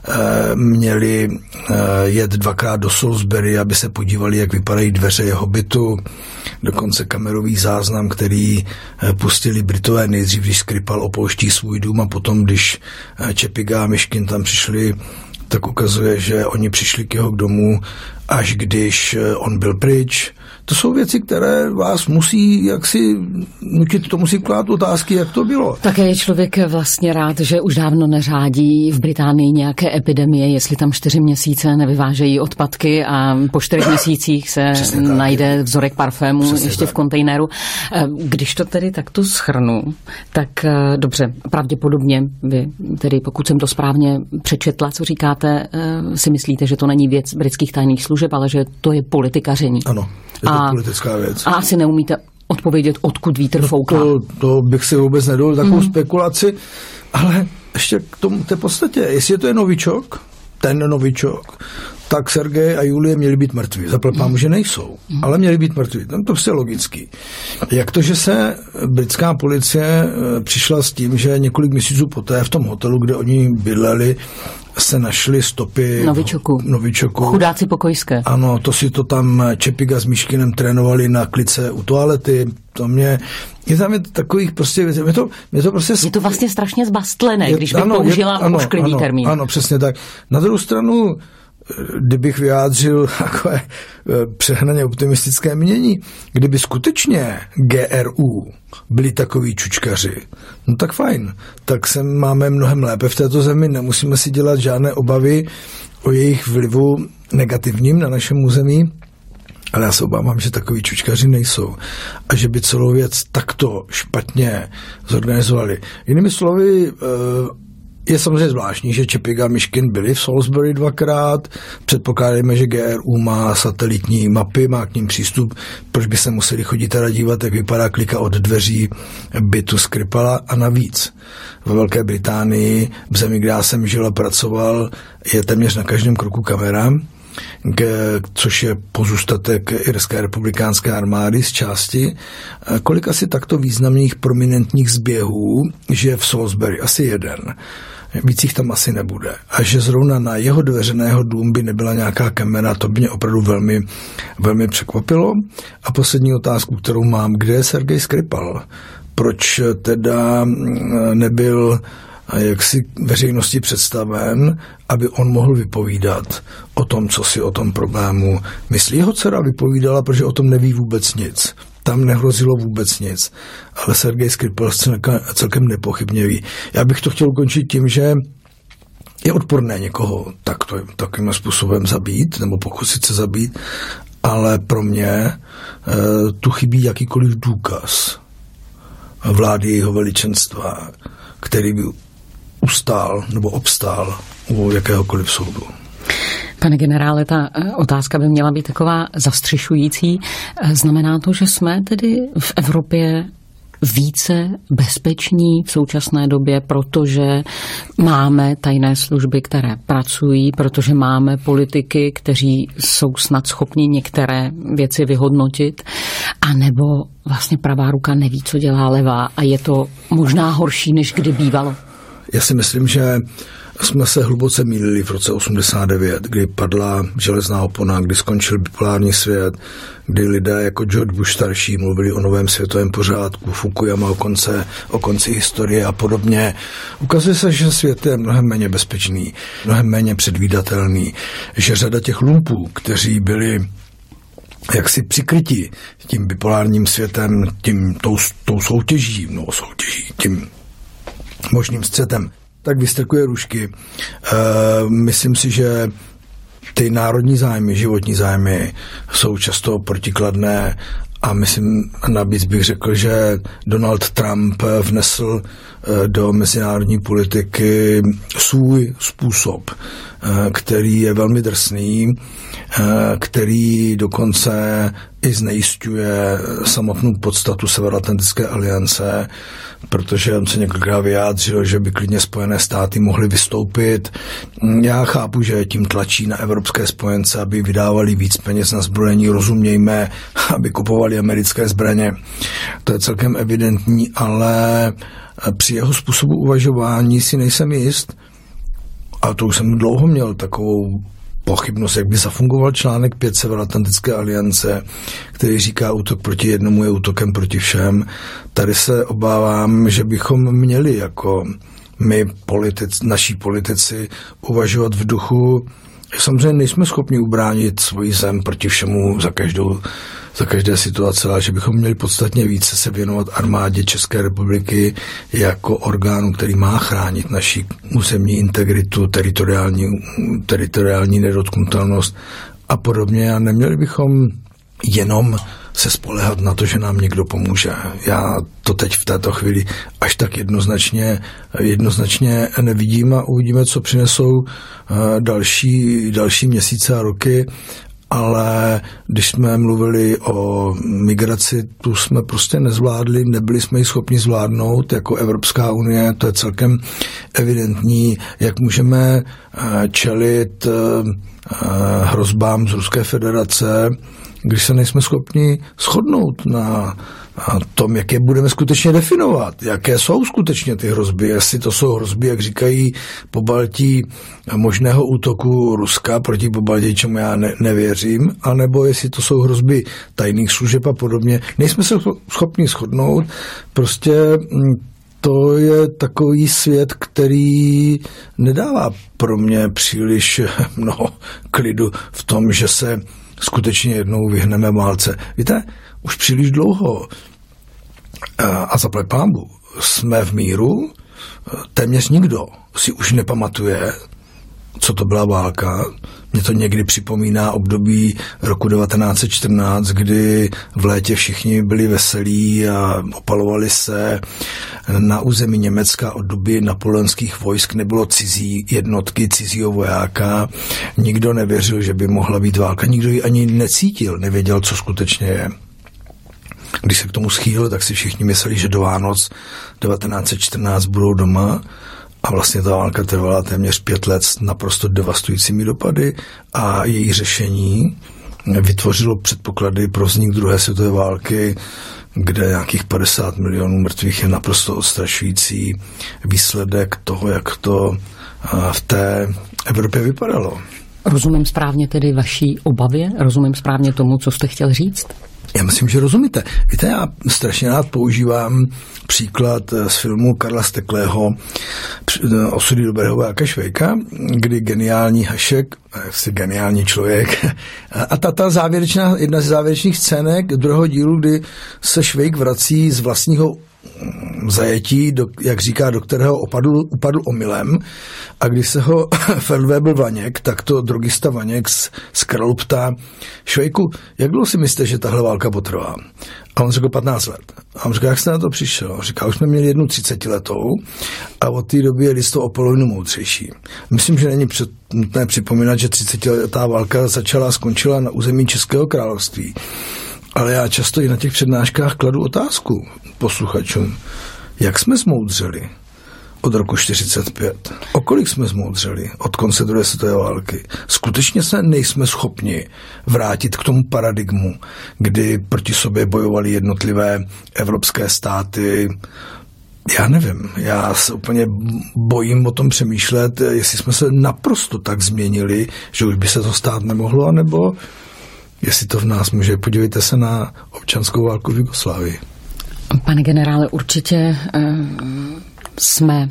Speaker 3: měli jet dvakrát do Salisbury, aby se podívali, jak vypadají dveře jeho bytu. Dokonce kamerový záznam, který pustili Britové nejdřív, když Skripal opouští svůj dům a potom, když Čepiga a Myškin tam přišli, tak ukazuje, že oni přišli k jeho domu, až když on byl pryč. To jsou věci, které vás musí jaksi nutit, to musí klát otázky, jak to bylo.
Speaker 2: Také je člověk vlastně rád, že už dávno neřádí v Británii nějaké epidemie, jestli tam čtyři měsíce nevyvážejí odpadky a po čtyřech měsících se najde vzorek parfému Přesně ještě tak. v kontejneru. Když to tedy takto shrnu, tak dobře, pravděpodobně vy, tedy pokud jsem to správně přečetla, co říkáte, si myslíte, že to není věc britských tajných služeb, ale že to je politikaření.
Speaker 3: Ano. Je to a, politická věc.
Speaker 2: A asi neumíte odpovědět, odkud vítr fouká.
Speaker 3: No to, to bych si vůbec nedovolil takovou mm. spekulaci, ale ještě k tomu té podstatě, jestli to je novičok, ten novičok, tak Sergej a Julie měli být mrtví. Zaplepám, mm. že nejsou, mm. ale měli být mrtví. To je prostě logický. Jak to, že se britská policie přišla s tím, že několik měsíců poté v tom hotelu, kde oni bydleli, se našly stopy
Speaker 2: novičoku.
Speaker 3: novičoku.
Speaker 2: Chudáci pokojské.
Speaker 3: Ano, to si to tam Čepiga s Myškinem trénovali na klice u toalety. To mě, je tam je takových prostě, je to, je to prostě...
Speaker 2: Je to vlastně strašně zbastlené, je, když bych ano, použila je, ano, ošklivý
Speaker 3: ano,
Speaker 2: termín.
Speaker 3: Ano, přesně tak. Na druhou stranu, kdybych vyjádřil takové přehnaně optimistické mění, kdyby skutečně G R U byli takoví čučkaři, no tak fajn, tak se máme mnohem lépe v této zemi, nemusíme si dělat žádné obavy o jejich vlivu negativním na našem území, ale já se obávám, že takoví čučkaři nejsou a že by celou věc takto špatně zorganizovali. Jinými slovy, je samozřejmě zvláštní, že Čepiga a Myškin byli v Salisbury dvakrát. Předpokládáme, že G R U má satelitní mapy, má k ním přístup. Proč by se museli chodit teda dívat, jak vypadá klika od dveří bytu Skripala? A navíc ve Velké Británii, v zemi, kde já jsem žil a pracoval, je téměř na každém kroku kamera, což je pozůstatek irské republikánské armády z části. Kolik asi takto významných prominentních zběhů, že je v Salisbury? Asi jeden. Víc jich tam asi nebude. A že zrovna na jeho dveře, na jeho dům by nebyla nějaká kamera, to by mě opravdu velmi, velmi překvapilo. A poslední otázku, kterou mám, kde je Sergej Skripal? Proč teda nebyl jaksi veřejnosti představen, aby on mohl vypovídat o tom, co si o tom problému myslí. Jeho dcera vypovídala, protože o tom neví vůbec nic. Tam nehrozilo vůbec nic. Ale Sergej Skripal celkem nepochybně ví. Já bych to chtěl ukončit tím, že je odporné někoho takto, takovým způsobem zabít, nebo pokusit se zabít, ale pro mě e, tu chybí jakýkoliv důkaz vlády jeho veličenstva, který by ustál nebo obstál u jakéhokoliv soudu.
Speaker 2: Pane generále, ta otázka by měla být taková zastřešující. Znamená to, že jsme tedy v Evropě více bezpeční v současné době, protože máme tajné služby, které pracují, protože máme politiky, kteří jsou snad schopni některé věci vyhodnotit, anebo vlastně pravá ruka neví, co dělá levá a je to možná horší, než kdy bývalo?
Speaker 3: Já si myslím, že jsme se hluboce mýlili v roce osmdesát devět, kdy padla železná opona, kdy skončil bipolární svět, kdy lidé jako George Bush starší mluvili o novém světovém pořádku, Fukuyama o, konce, o konci historie a podobně. Ukazuje se, že svět je mnohem méně bezpečný, mnohem méně předvídatelný, že řada těch lumpů, kteří byli jaksi přikryti tím bipolárním světem, tím, tou, tou soutěží, no soutěží, tím možným střetem, tak vystrkuje růžky. E, myslím si, že ty národní zájmy, životní zájmy jsou často protikladné a myslím, navíc bych řekl, že Donald Trump vnesl do mezinárodní politiky svůj způsob, který je velmi drsný, který dokonce i znejisťuje samotnou podstatu Severoatlantické aliance, protože on se několikrát vyjádřil, že by klidně Spojené státy mohly vystoupit. Já chápu, že tím tlačí na evropské spojence, aby vydávali víc peněz na zbrojení, rozumějme, aby kupovali americké zbraně. To je celkem evidentní, ale při jeho způsobu uvažování si nejsem jist, a to už jsem dlouho měl takovou pochybnost, jak by zafungoval článek pět Severoatlantické aliance, který říká, útok proti jednomu je útokem proti všem. Tady se obávám, že bychom měli jako my, politici, naší politici, uvažovat v duchu, že samozřejmě nejsme schopni ubránit svoji zem proti všemu za každou za každé situace, ale že bychom měli podstatně více se věnovat armádě České republiky jako orgánu, který má chránit naši územní integritu, teritoriální, teritoriální nedotknutelnost a podobně. A neměli bychom jenom se spoléhat na to, že nám někdo pomůže. Já to teď v této chvíli až tak jednoznačně, jednoznačně nevidím a uvidíme, co přinesou další, další měsíce a roky. Ale když jsme mluvili o migraci, tu jsme prostě nezvládli, nebyli jsme ji schopni zvládnout jako Evropská unie, to je celkem evidentní, jak můžeme čelit hrozbám z Ruské federace, když se nejsme schopni shodnout na tom, jak je budeme skutečně definovat, jaké jsou skutečně ty hrozby, jestli to jsou hrozby, jak říkají Pobaltí, možného útoku Ruska proti Pobaltí, čemu já ne, nevěřím, anebo jestli to jsou hrozby tajných služeb a podobně. Nejsme se schopni shodnout, prostě to je takový svět, který nedává pro mě příliš mnoho klidu v tom, že se skutečně jednou vyhneme válce. Víte, už příliš dlouho a zaplať pánbu jsme v míru, téměř nikdo si už nepamatuje, co to byla válka. Mně to někdy připomíná období roku devatenáct set čtrnáct, kdy v létě všichni byli veselí a opalovali se. Na území Německa od doby napoleonských vojsk nebylo cizí jednotky, cizího vojáka. Nikdo nevěřil, že by mohla být válka. Nikdo ji ani necítil, nevěděl, co skutečně je. Když se k tomu schýlil, tak si všichni mysleli, že do Vánoc devatenáct set čtrnáct budou doma. A vlastně ta válka trvala téměř pět let s naprosto devastujícími dopady a její řešení vytvořilo předpoklady pro vznik druhé světové války, kde nějakých padesát milionů mrtvých je naprosto odstrašující výsledek toho, jak to v té Evropě vypadalo.
Speaker 2: Rozumím správně tedy vaší obavě? Rozumím správně tomu, co jste chtěl říct?
Speaker 3: Já myslím, že rozumíte. Víte, já strašně rád používám příklad z filmu Karla Steklého Osudy dobrého vojáka Švejka, kdy geniální Hašek, jsi geniální člověk, a ta, ta závěrečná, jedna z závěrečných scének druhého dílu, kdy se Švejk vrací z vlastního zajetí, do, jak říká, do kterého opadl, upadl omylem, a když se ho Feldwebel Vaněk, tak to drogista Vaněk z, z Kralu ptá: Švejku, jak dlouho si myslíte, že tahle válka potrvá? A on řekl patnáct let. A on říká, jak jste na to přišel? On říká, už jsme měli jednu třicetiletou a od té doby je lidstvo o polovinu moudřejší. Myslím, že není před, nutné připomínat, že třicetiletá válka začala a skončila na území Českého království. Ale já často i na těch přednáškách kladu otázku posluchačům, jak jsme zmoudřeli od roku čtyřicet pět? O kolik jsme zmoudřeli od konce druhé světové války? Skutečně se nejsme schopni vrátit k tomu paradigmu, kdy proti sobě bojovaly jednotlivé evropské státy. Já nevím, já se úplně bojím o tom přemýšlet, jestli jsme se naprosto tak změnili, že už by se to stát nemohlo, anebo jestli to v nás může. Podívejte se na občanskou válku v Jugoslávii.
Speaker 2: Pane generále, určitě uh, jsme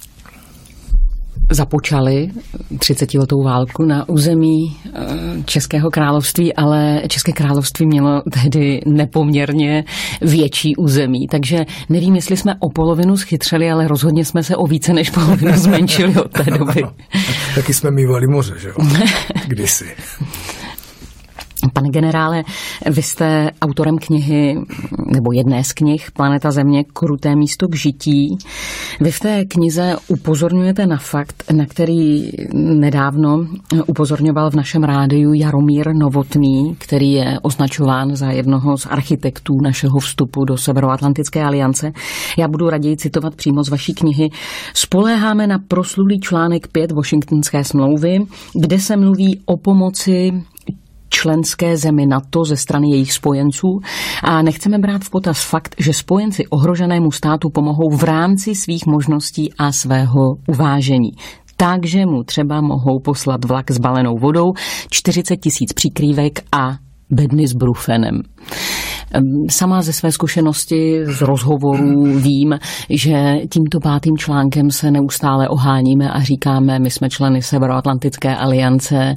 Speaker 2: započali třicetiletou válku na území Českého království, ale České království mělo tehdy nepoměrně větší území, takže nevím, jestli jsme o polovinu schytřeli, ale rozhodně jsme se o více než polovinu zmenšili od té doby.
Speaker 3: Taky jsme mívali moře, že jo? Kdysi.
Speaker 2: Pane generále, vy jste autorem knihy, nebo jedné z knih Planeta Země, kruté místo k žití. Vy v té knize upozorňujete na fakt, na který nedávno upozorňoval v našem rádiu Jaromír Novotný, který je označován za jednoho z architektů našeho vstupu do Severoatlantické aliance. Já budu raději citovat přímo z vaší knihy. Spoléháme na proslulý článek pět Washingtonské smlouvy, kde se mluví o pomoci členské zemi NATO ze strany jejich spojenců a nechceme brát v potaz fakt, že spojenci ohroženému státu pomohou v rámci svých možností a svého uvážení. Takže mu třeba mohou poslat vlak s balenou vodou, čtyřicet tisíc přikrývek a bedny s brufenem. Sama ze své zkušenosti z rozhovorů vím, že tímto pátým článkem se neustále oháníme a říkáme, my jsme členy Severoatlantické aliance,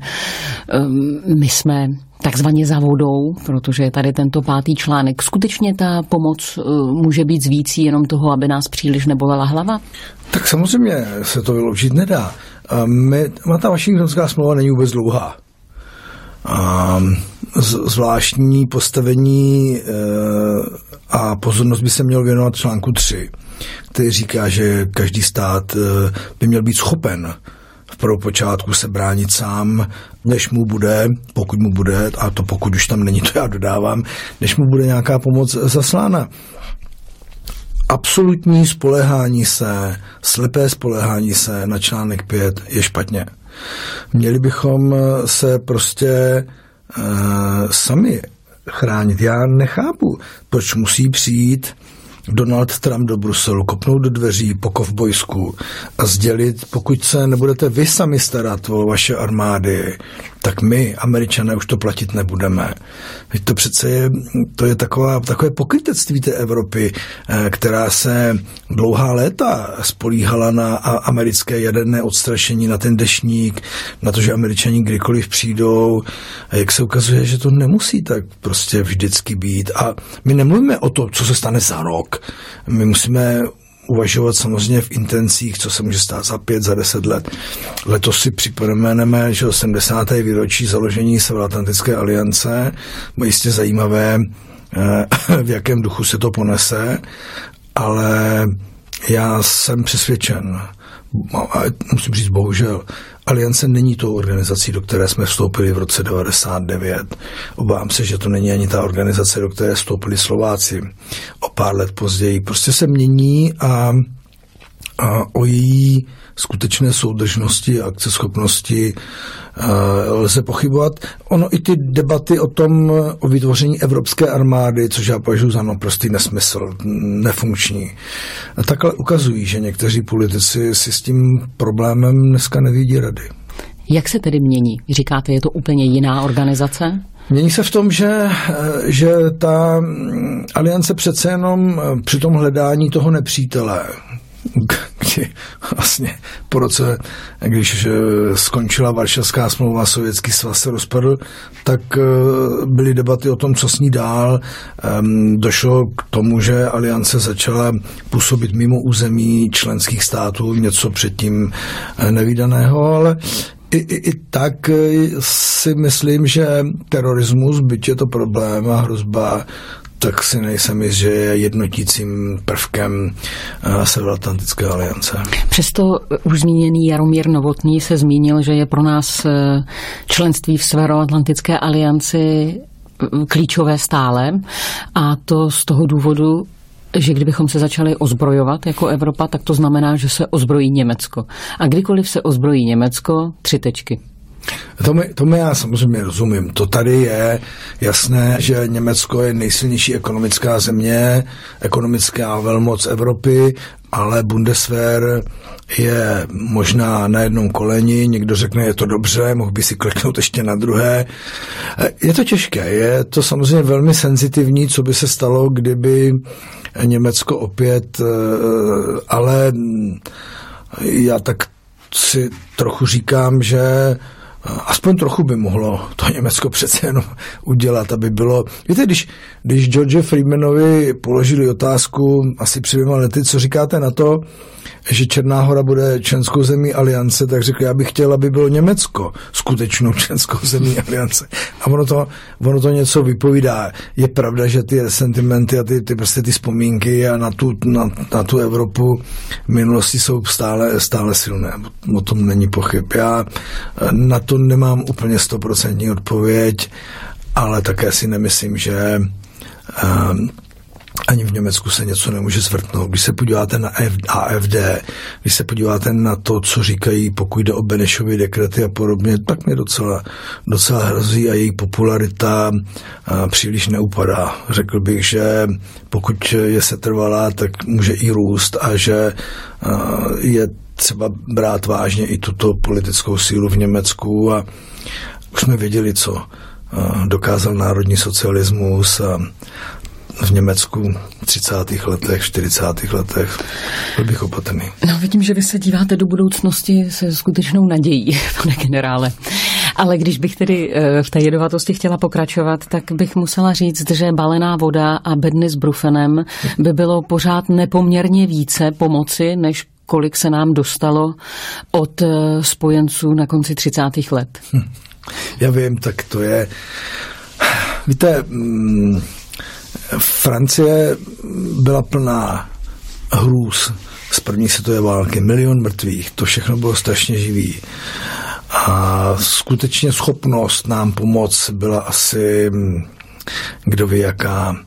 Speaker 2: my jsme takzvaně za vodou, protože je tady tento pátý článek. Skutečně ta pomoc může být zvící jenom toho, aby nás příliš nebolela hlava?
Speaker 3: Tak samozřejmě se to vyloučit nedá. My, ta Washingtonská smlouva není vůbec dlouhá. A zvláštní postavení a pozornost by se měl věnovat článku tři, který říká, že každý stát by měl být schopen v prvopočátku se bránit sám, než mu bude, pokud mu bude, a to pokud už tam není, to já dodávám, než mu bude nějaká pomoc zaslána. Absolutní spoléhání se, slepé spoléhání se na článek pět je špatně. Měli bychom se prostě uh, sami chránit. Já nechápu, proč musí přijít Donald Trump do Bruselu, kopnout do dveří po kovbojsku a sdělit, pokud se nebudete vy sami starat o vaše armády, tak my, Američané, už to platit nebudeme. To přece je, to je taková, takové pokrytectví té Evropy, která se dlouhá léta spolíhala na americké jaderné odstrašení, na ten deštník, na to, že Američani kdykoliv přijdou. A jak se ukazuje, že to nemusí tak prostě vždycky být. A my nemluvíme o to, co se stane za rok. My musíme uvažovat samozřejmě v intencích, co se může stát za pět, za deset let. Letos si připomeneme, že sedmdesáté výročí založení Severoatlantické aliance, bude jistě zajímavé, v jakém duchu se to ponese, ale já jsem přesvědčen, a musím říct bohužel, Aliance není tou organizací, do které jsme vstoupili v roce devadesát devět. Obávám se, že to není ani ta organizace, do které vstoupili Slováci o pár let později. Prostě se mění a, a o její skutečné soudržnosti a akceschopnosti uh, lze pochybovat. Ono i ty debaty o tom, o vytvoření evropské armády, což já považuji za naprostý nesmysl, nefunkční, takhle ukazují, že někteří politici si s tím problémem dneska nevidí rady.
Speaker 2: Jak se tedy mění? Říkáte, je to úplně jiná organizace?
Speaker 3: Mění se v tom, že, že ta aliance přece jenom při tom hledání toho nepřítele, kdy vlastně po roce, když skončila Varšavská smlouva, Sovětský svaz se rozpadl, tak byly debaty o tom, co s ní dál. Došlo k tomu, že aliance začala působit mimo území členských států, něco předtím nevídaného, ale I, i, I tak si myslím, že terorismus, byť je to problém a hrozba, tak si nejsem jist, že je jednotícím prvkem Severoatlantické aliance.
Speaker 2: Přesto už zmíněný Jaromír Novotný se zmínil, že je pro nás členství v Severoatlantické alianci klíčové stále, a to z toho důvodu, že kdybychom se začali ozbrojovat jako Evropa, tak to znamená, že se ozbrojí Německo. A kdykoliv se ozbrojí Německo, tři tečky.
Speaker 3: Tomu, tomu já samozřejmě rozumím. To tady je jasné, že Německo je nejsilnější ekonomická země, ekonomická velmoc Evropy, ale Bundeswehr je možná na jednom koleni, někdo řekne, je to dobře, mohl by si kliknout ještě na druhé. Je to těžké, je to samozřejmě velmi senzitivní, co by se stalo, kdyby Německo opět, ale já tak si trochu říkám, že aspoň trochu by mohlo to Německo přece jenom udělat, aby bylo... Víte, když, když George Freemanovi položili otázku asi před dvěma lety, co říkáte na to, že Černá Hora bude členskou zemí aliance, tak řekl, já bych chtěl, aby bylo Německo skutečnou členskou zemí aliance. A ono to, ono to něco vypovídá. Je pravda, že ty sentimenty a ty, ty, prostě ty vzpomínky a na tu, na, na tu Evropu v minulosti jsou stále, stále silné. O tom není pochyb. Já na to nemám úplně stoprocentní odpověď, ale také si nemyslím, že um, ani v Německu se něco nemůže zvrtnout. Když se podíváte na A F D, když se podíváte na to, co říkají, pokud jde o Benešovy dekrety a podobně, tak mě docela, docela hrozí a její popularita příliš neupadá. Řekl bych, že pokud je setrvalá, tak může i růst a že je třeba brát vážně i tuto politickou sílu v Německu a už jsme věděli, co dokázal národní socialismus a v Německu v třicátých letech, čtyřicátých letech. Byl bych opatrný.
Speaker 2: No, vidím, že vy se díváte do budoucnosti se skutečnou nadějí, pane generále. Ale když bych tedy v té jedovatosti chtěla pokračovat, tak bych musela říct, že balená voda a bedny s brufenem by bylo pořád nepoměrně více pomoci, než kolik se nám dostalo od spojenců na konci třicátých let. Hm.
Speaker 3: Já vím, tak to je... Víte... Mm... Francie byla plná hrůz z první světové války, milion mrtvých, to všechno bylo strašně živý. A skutečně schopnost nám pomoct byla asi, kdo ví jaká.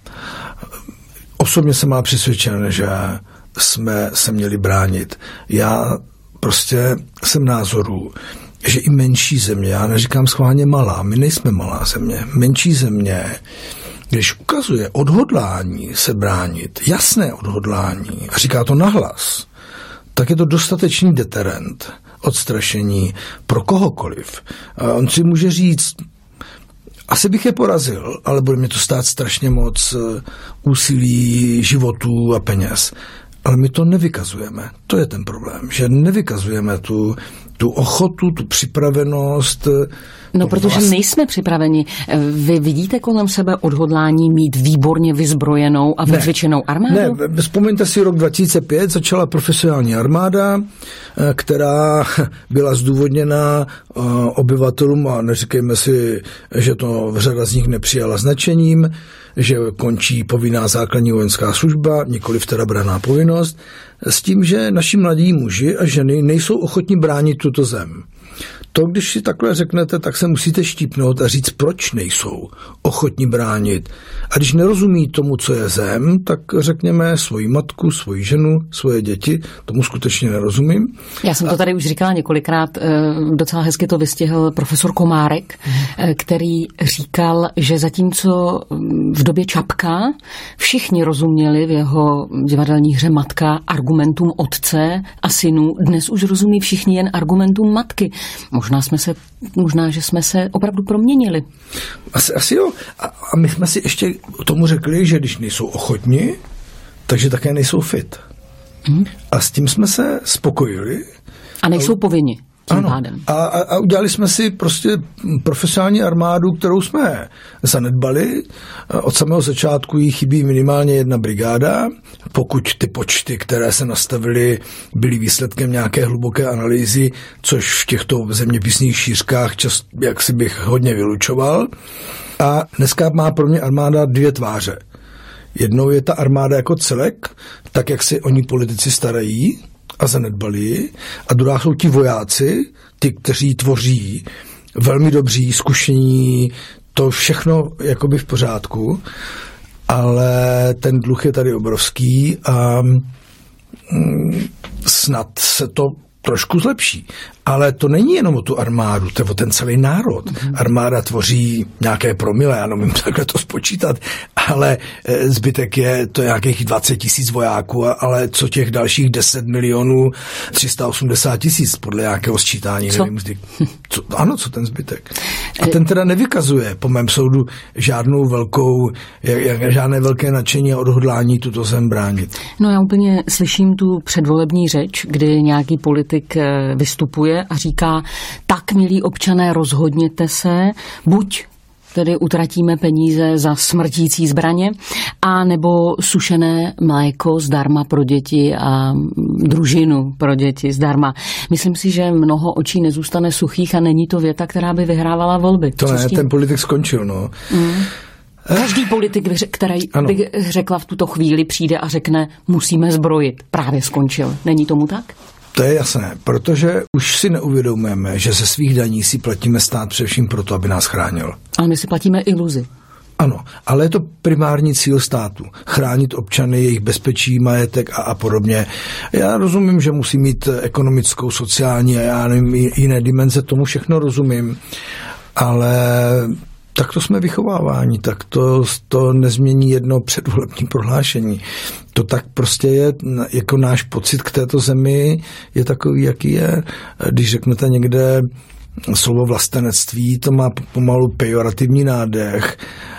Speaker 3: Osobně jsem mal přesvědčen, že jsme se měli bránit. Já prostě jsem názoru, že i menší země, já neříkám schválně malá, my nejsme malá země, menší země, když ukazuje odhodlání se bránit, jasné odhodlání, a říká to nahlas, tak je to dostatečný deterent, odstrašení pro kohokoliv. A on si může říct, asi bych je porazil, ale bude mě to stát strašně moc úsilí, životů a peněz. Ale my to nevykazujeme. To je ten problém, že nevykazujeme tu, tu ochotu, tu připravenost.
Speaker 2: No, protože vlast... nejsme připraveni. Vy vidíte kolem sebe odhodlání mít výborně vyzbrojenou a vycvičenou armádu?
Speaker 3: Ne, vzpomeňte si rok dva tisíce pět, začala profesionální armáda, která byla zdůvodněna obyvatelům, a neříkejme si, že to řada z nich nepřijala značením, že končí povinná základní vojenská služba, nikoliv teda branná povinnost, s tím, že naši mladí muži a ženy nejsou ochotní bránit tuto zem. To, když si takhle řeknete, tak se musíte štípnout a říct, proč nejsou ochotní bránit. A když nerozumí tomu, co je zem, tak řekněme svoji matku, svoji ženu, svoje děti, tomu skutečně nerozumím. Já
Speaker 2: jsem to tady už říkala několikrát, docela hezky to vystihl profesor Komárek, který říkal, že zatímco v době Čapka všichni rozuměli v jeho divadelní hře Matka argumentům otce a synů, dnes už rozumí všichni jen argumentům matky. Možná jsme se, možná, že jsme se opravdu proměnili.
Speaker 3: Asi, asi jo. A, a my jsme si ještě tomu řekli, že když nejsou ochotni, takže také nejsou fit. Hmm. A s tím jsme se spokojili.
Speaker 2: A nejsou a, povinni.
Speaker 3: Ano. A, a, a udělali jsme si prostě profesionální armádu, kterou jsme zanedbali. Od samého začátku jí chybí minimálně jedna brigáda. Pokud ty počty, které se nastavily, byly výsledkem nějaké hluboké analýzy, což v těchto zeměpisných šířkách čas, jak si bych hodně vylučoval. A dneska má pro mě armáda dvě tváře. Jednou je ta armáda jako celek, tak jak si o ní politici starají, a zanedbali ji. A druhá jsou ti vojáci, ty, kteří tvoří velmi dobří, zkušení, to všechno jakoby v pořádku, ale ten dluh je tady obrovský a mm, snad se to trošku zlepší. Ale to není jenom o tu armádu, to je o ten celý národ. Armáda tvoří nějaké promile, já nevím takhle to spočítat, ale zbytek je to nějakých dvacet tisíc vojáků, ale co těch dalších deset milionů, tři sta osmdesát tisíc podle nějakého sčítání.
Speaker 2: Co?
Speaker 3: Nevím, zdy, co, ano, co ten zbytek. A ten teda nevykazuje po mém soudu žádnou velkou, žádné velké nadšení a odhodlání tuto zem bránit.
Speaker 2: No já úplně slyším tu předvolební řeč, kdy nějaký politik vystupuje ukazuje a říká, tak milí občané, rozhodněte se, buď tedy utratíme peníze za smrtící zbraně, a nebo sušené mléko zdarma pro děti a družinu pro děti zdarma. Myslím si, že mnoho očí nezůstane suchých a není to věta, která by vyhrávala volby.
Speaker 3: To ne, ten politik skončil, no.
Speaker 2: Mm. Každý politik, který ano. bych řekla v tuto chvíli, přijde a řekne, musíme zbrojit. Právě skončil. Není tomu tak?
Speaker 3: To je jasné, protože už si neuvědomujeme, že ze svých daní si platíme stát především proto, aby nás chránil.
Speaker 2: Ale my si platíme iluzi.
Speaker 3: Ano, ale je to primární cíl státu. Chránit občany, jejich bezpečí, majetek a, a podobně. Já rozumím, že musí mít ekonomickou, sociální a já nevím, jiné dimenze, tomu všechno rozumím, ale tak to jsme vychováváni, tak to, to nezmění jedno předvolební prohlášení. To tak prostě je, jako náš pocit k této zemi je takový, jaký je. Když řeknete někde slovo vlastenectví, to má pomalu pejorativní nádech.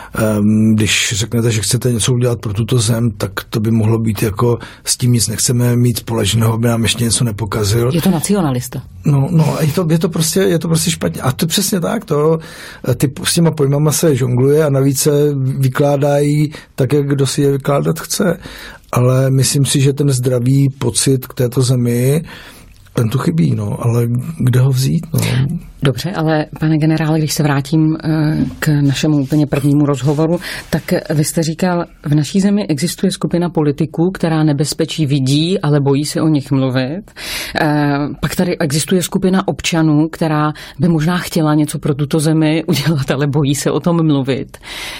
Speaker 3: Když řeknete, že chcete něco udělat pro tuto zem, tak to by mohlo být jako s tím nic nechceme mít společného, aby nám ještě něco nepokazil.
Speaker 2: Je to nacionalista.
Speaker 3: No, no je, to, je, to prostě, je to prostě špatně. A to přesně tak, to, ty, s těma pojmama se žongluje a navíc se vykládají tak, jak kdo si je vykládat chce. Ale myslím si, že ten zdravý pocit k této zemi, ten tu chybí, no, ale kde ho vzít, no.
Speaker 2: Dobře, ale pane generále, když se vrátím k našemu úplně prvnímu rozhovoru, tak vy jste říkal, v naší zemi existuje skupina politiků, která nebezpečí vidí, ale bojí se o nich mluvit. Pak tady existuje skupina občanů, která by možná chtěla něco pro tuto zemi udělat, ale bojí se o tom mluvit.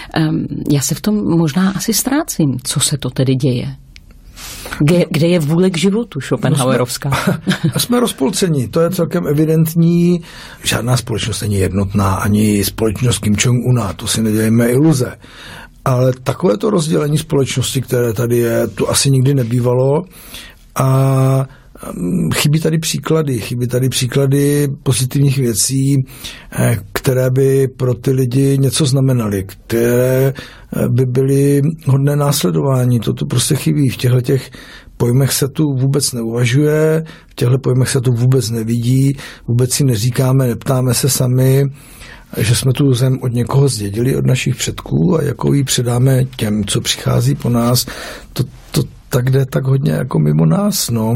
Speaker 2: Já se v tom možná asi ztrácím. Co se to tedy děje? Kde, kde je vůle k životu Schopenhauerovská?
Speaker 3: No jsme, jsme rozpolceni, to je celkem evidentní. Žádná společnost není jednotná, ani společnost Kim Jong-una, to si nedělejme iluze. Ale takové to rozdělení společnosti, které tady je, to asi nikdy nebývalo. A chybí tady příklady, chybí tady příklady pozitivních věcí, které by pro ty lidi něco znamenaly, které by byly hodné následování. To tu prostě chybí. V těchto těch pojmech se tu vůbec neuvažuje, v těchto pojmech se tu vůbec nevidí, vůbec si neříkáme, neptáme se sami, že jsme tu zem od někoho zdědili, od našich předků a jakou ji předáme těm, co přichází po nás. To, to tak jde tak hodně jako mimo nás, no.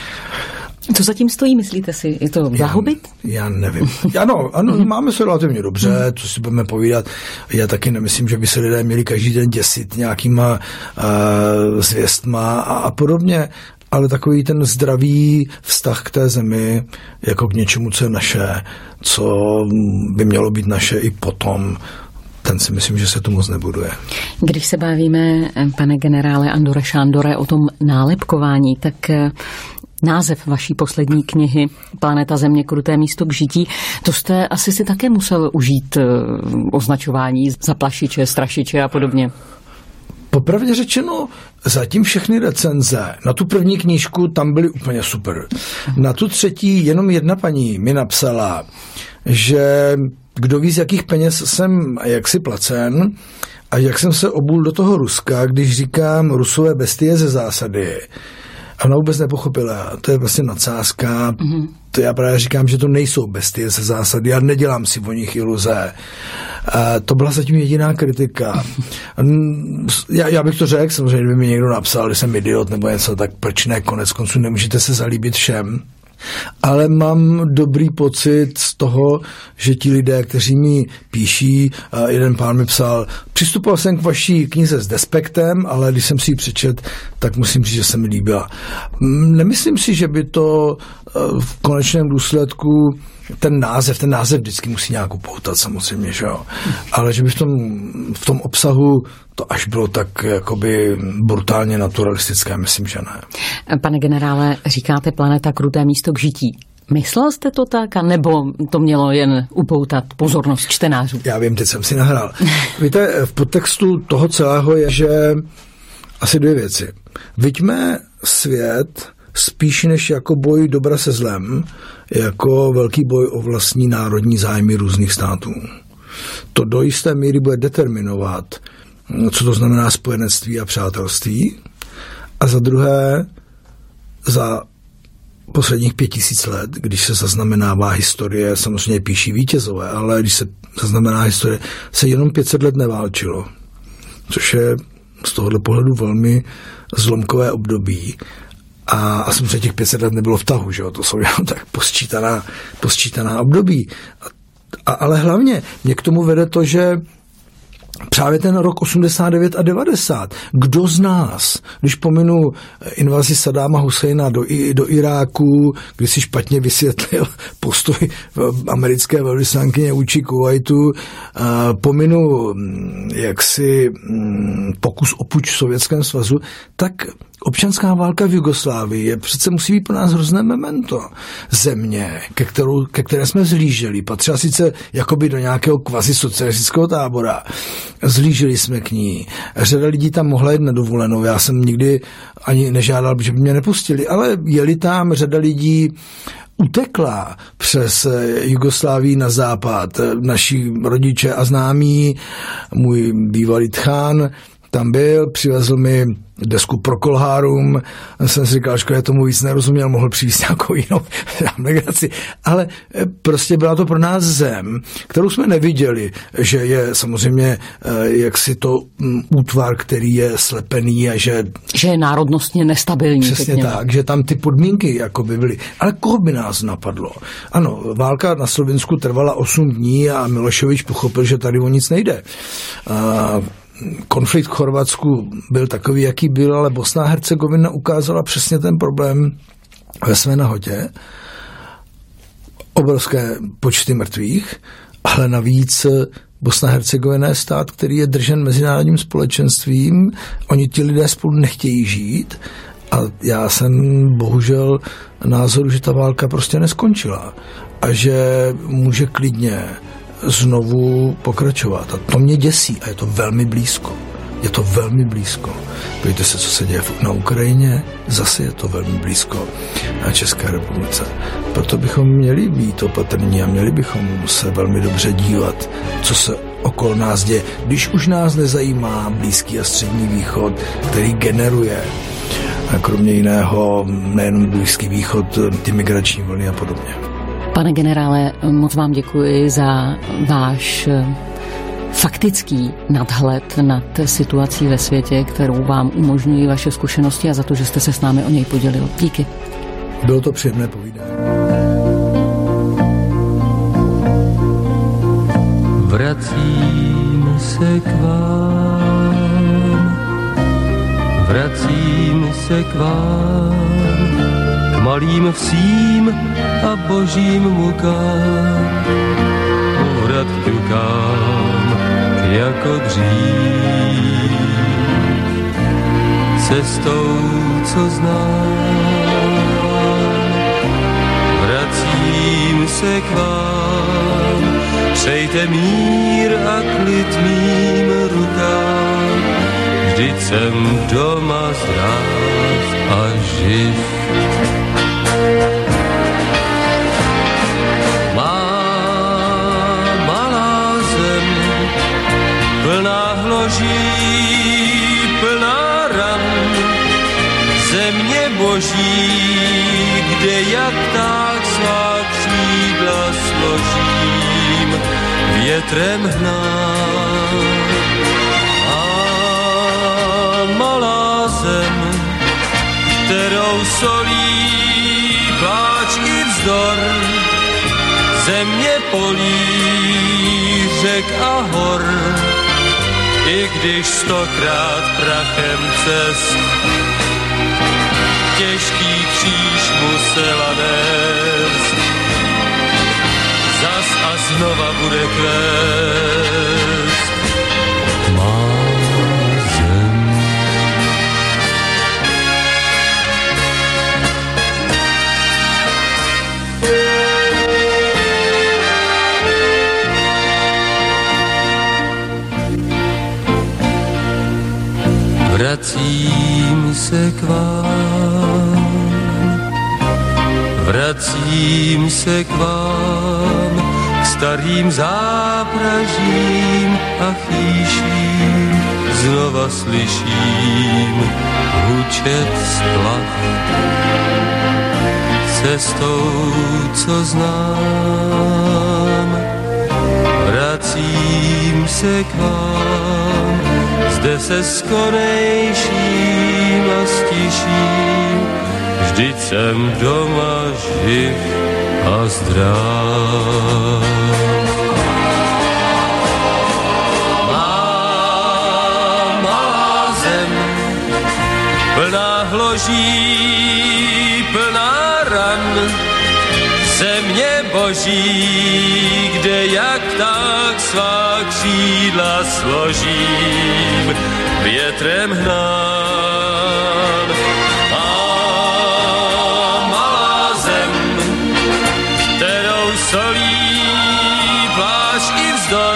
Speaker 2: Co zatím stojí, myslíte si? Je to zahubit?
Speaker 3: Já, já nevím. Ano, ano, máme se relativně dobře, co si budeme povídat. Já taky nemyslím, že by se lidé měli každý den děsit nějakýma uh, zvěstma a, a podobně, ale takový ten zdravý vztah k té zemi, jako k něčemu, co je naše, co by mělo být naše i potom, ten si myslím, že se tu moc nebuduje.
Speaker 2: Když se bavíme, pane generále Andore Šándore, o tom nálepkování, tak název vaší poslední knihy Planeta Země, kruté místo k žití, to jste asi si také musel užít označování za plašiče, strašiče a podobně.
Speaker 3: Popravdě řečeno, zatím všechny recenze na tu první knížku tam byly úplně super. Na tu třetí jenom jedna paní mi napsala, že kdo ví, z jakých peněz jsem jaksi placen a jak jsem se obul do toho Ruska, když říkám Rusové bestie ze zásady. A ona vůbec nepochopila. To je vlastně nadsázka. Mm-hmm. To já právě říkám, že to nejsou bestie ze zásady. Já nedělám si o nich iluze. A to byla zatím jediná kritika. Já, já bych to řekl, samozřejmě, kdyby mi někdo napsal, že jsem idiot nebo něco, tak proč ne, konec konců nemůžete se zalíbit všem. Ale mám dobrý pocit z toho, že ti lidé, kteří mi píší, jeden pán mi psal, přistupoval jsem k vaší knize s despektem, ale když jsem si ji přečet, tak musím říct, že se mi líbila. Nemyslím si, že by to v konečném důsledku ten název, ten název vždycky musí nějak upoutat samozřejmě, že jo. Ale že by v tom, v tom obsahu to až bylo tak jakoby brutálně naturalistické, myslím, že ne.
Speaker 2: Pane generále, říkáte Planeta kruté místo k žití. Myslel jste to tak, a nebo to mělo jen upoutat pozornost čtenářů?
Speaker 3: Já vím, teď jsem si nahrál. Víte, v podtextu toho celého je, že asi dvě věci. Viďme svět spíš než jako boj dobra se zlem, jako velký boj o vlastní národní zájmy různých států. To do jisté míry bude determinovat, co to znamená spojenectví a přátelství. A za druhé, za posledních pět tisíc let, když se zaznamenává historie, samozřejmě píší vítězové, ale když se zaznamená historie, se jenom pět set let neválčilo, což je z tohohle pohledu velmi zlomkové období. A, a samozřejmě těch pět set let nebylo v tahu, že jo? To jsou jenom tak posčítaná, posčítaná období. A, ale hlavně mě k tomu vede to, že právě ten rok osmdesát devět a devadesát. Kdo z nás, když pominu invazi Saddáma Husajna do, do Iráku, kdy si špatně vysvětlil postoj americké velvyslankyně vůči Kuwaitu, pominu jaksi pokus o puč v Sovětském svazu, tak občanská válka v Jugoslávii je přece musí být pro nás hrozné memento. Země, ke, kterou, ke které jsme zlíželi, patřila sice jakoby do nějakého kvazi socialistického tábora. Zlíželi jsme k ní. Řada lidí tam mohla jít na dovolenou. Já jsem nikdy ani nežádal, že by mě nepustili, ale jeli tam, řada lidí utekla přes Jugoslávii na západ. Naši rodiče a známí, můj bývalý tchán tam byl, přivezl mi desku pro Kolhárum, jsem si říkal, že já tomu víc nerozuměl, mohl přijít nějakou jinou migraci, ale prostě byla to pro nás zem, kterou jsme neviděli, že je samozřejmě jaksi to útvar, který je slepený a že...
Speaker 2: Že je národnostně nestabilní.
Speaker 3: Přesně řekněme. Tak, že tam ty podmínky jako by byly. Ale koho by nás napadlo? Ano, válka na Slovinsku trvala osm dní a Miloševič pochopil, že tady o nic nejde. A konflikt v Chorvatsku byl takový, jaký byl, ale Bosna a Hercegovina ukázala přesně ten problém ve své nahotě. Obrovské počty mrtvých, ale navíc Bosna a Hercegovina je stát, který je držen mezinárodním společenstvím. Oni ti lidé spolu nechtějí žít a já jsem bohužel názoru, že ta válka prostě neskončila a že může klidně znovu pokračovat. A to mě děsí a je to velmi blízko. Je to velmi blízko. Podívejte se, co se děje na Ukrajině, zase je to velmi blízko na České republice. Proto bychom měli být opatrní a měli bychom se velmi dobře dívat, co se okolo nás děje. Když už nás nezajímá Blízký a Střední východ, který generuje a kromě jiného nejenom Blízký východ, ty migrační vlny a podobně.
Speaker 2: Pane generále, moc vám děkuji za váš faktický nadhled nad situací ve světě, kterou vám umožňují vaše zkušenosti a za to, že jste se s námi o něj podělil. Díky.
Speaker 3: Bylo to příjemné povídání.
Speaker 4: Vracím se k vám, vracím se k vám, k malým vsím a božím mukám, povrat ťukám jako dřív, cestou, co znám. Vracím se k vám, přejte mír a klid mým rukám, vždyť jsem doma zdrav a živ. Plná hloží, plná ran, země boží, kde jak tak svá křídla složím, větrem hnám. A malá zem, kterou solí pláč i vzdor, země polí, řek a hor, i když stokrát prachem cest těžký kříž musela nést, zas a znova bude kvést má zem. Vracím se k vám, vracím se k vám, k starým zápražím a chýším, znova slyším hučet splav. cestou, co znám. Vracím se k vám, zde se skorejším a stiším, vždyť jsem doma živ a zdrav. Má malá zem, plná hloží, plná ran, země boží, kde jak tak svá křídla složím, větrem hnán. A malá zem, kterou solí pláž i vzdor,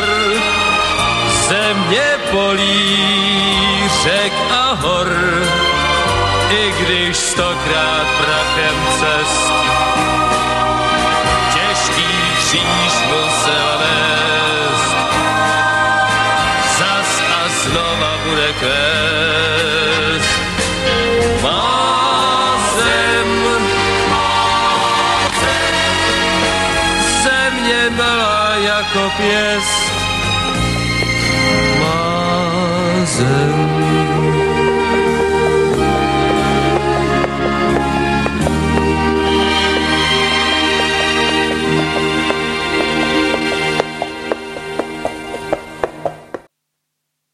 Speaker 4: země polí, řek a hor, i když stokrát prachem cest kříž musel nést, zas a znova bude kvést. Má zem, země byla jako pěst. Má zem,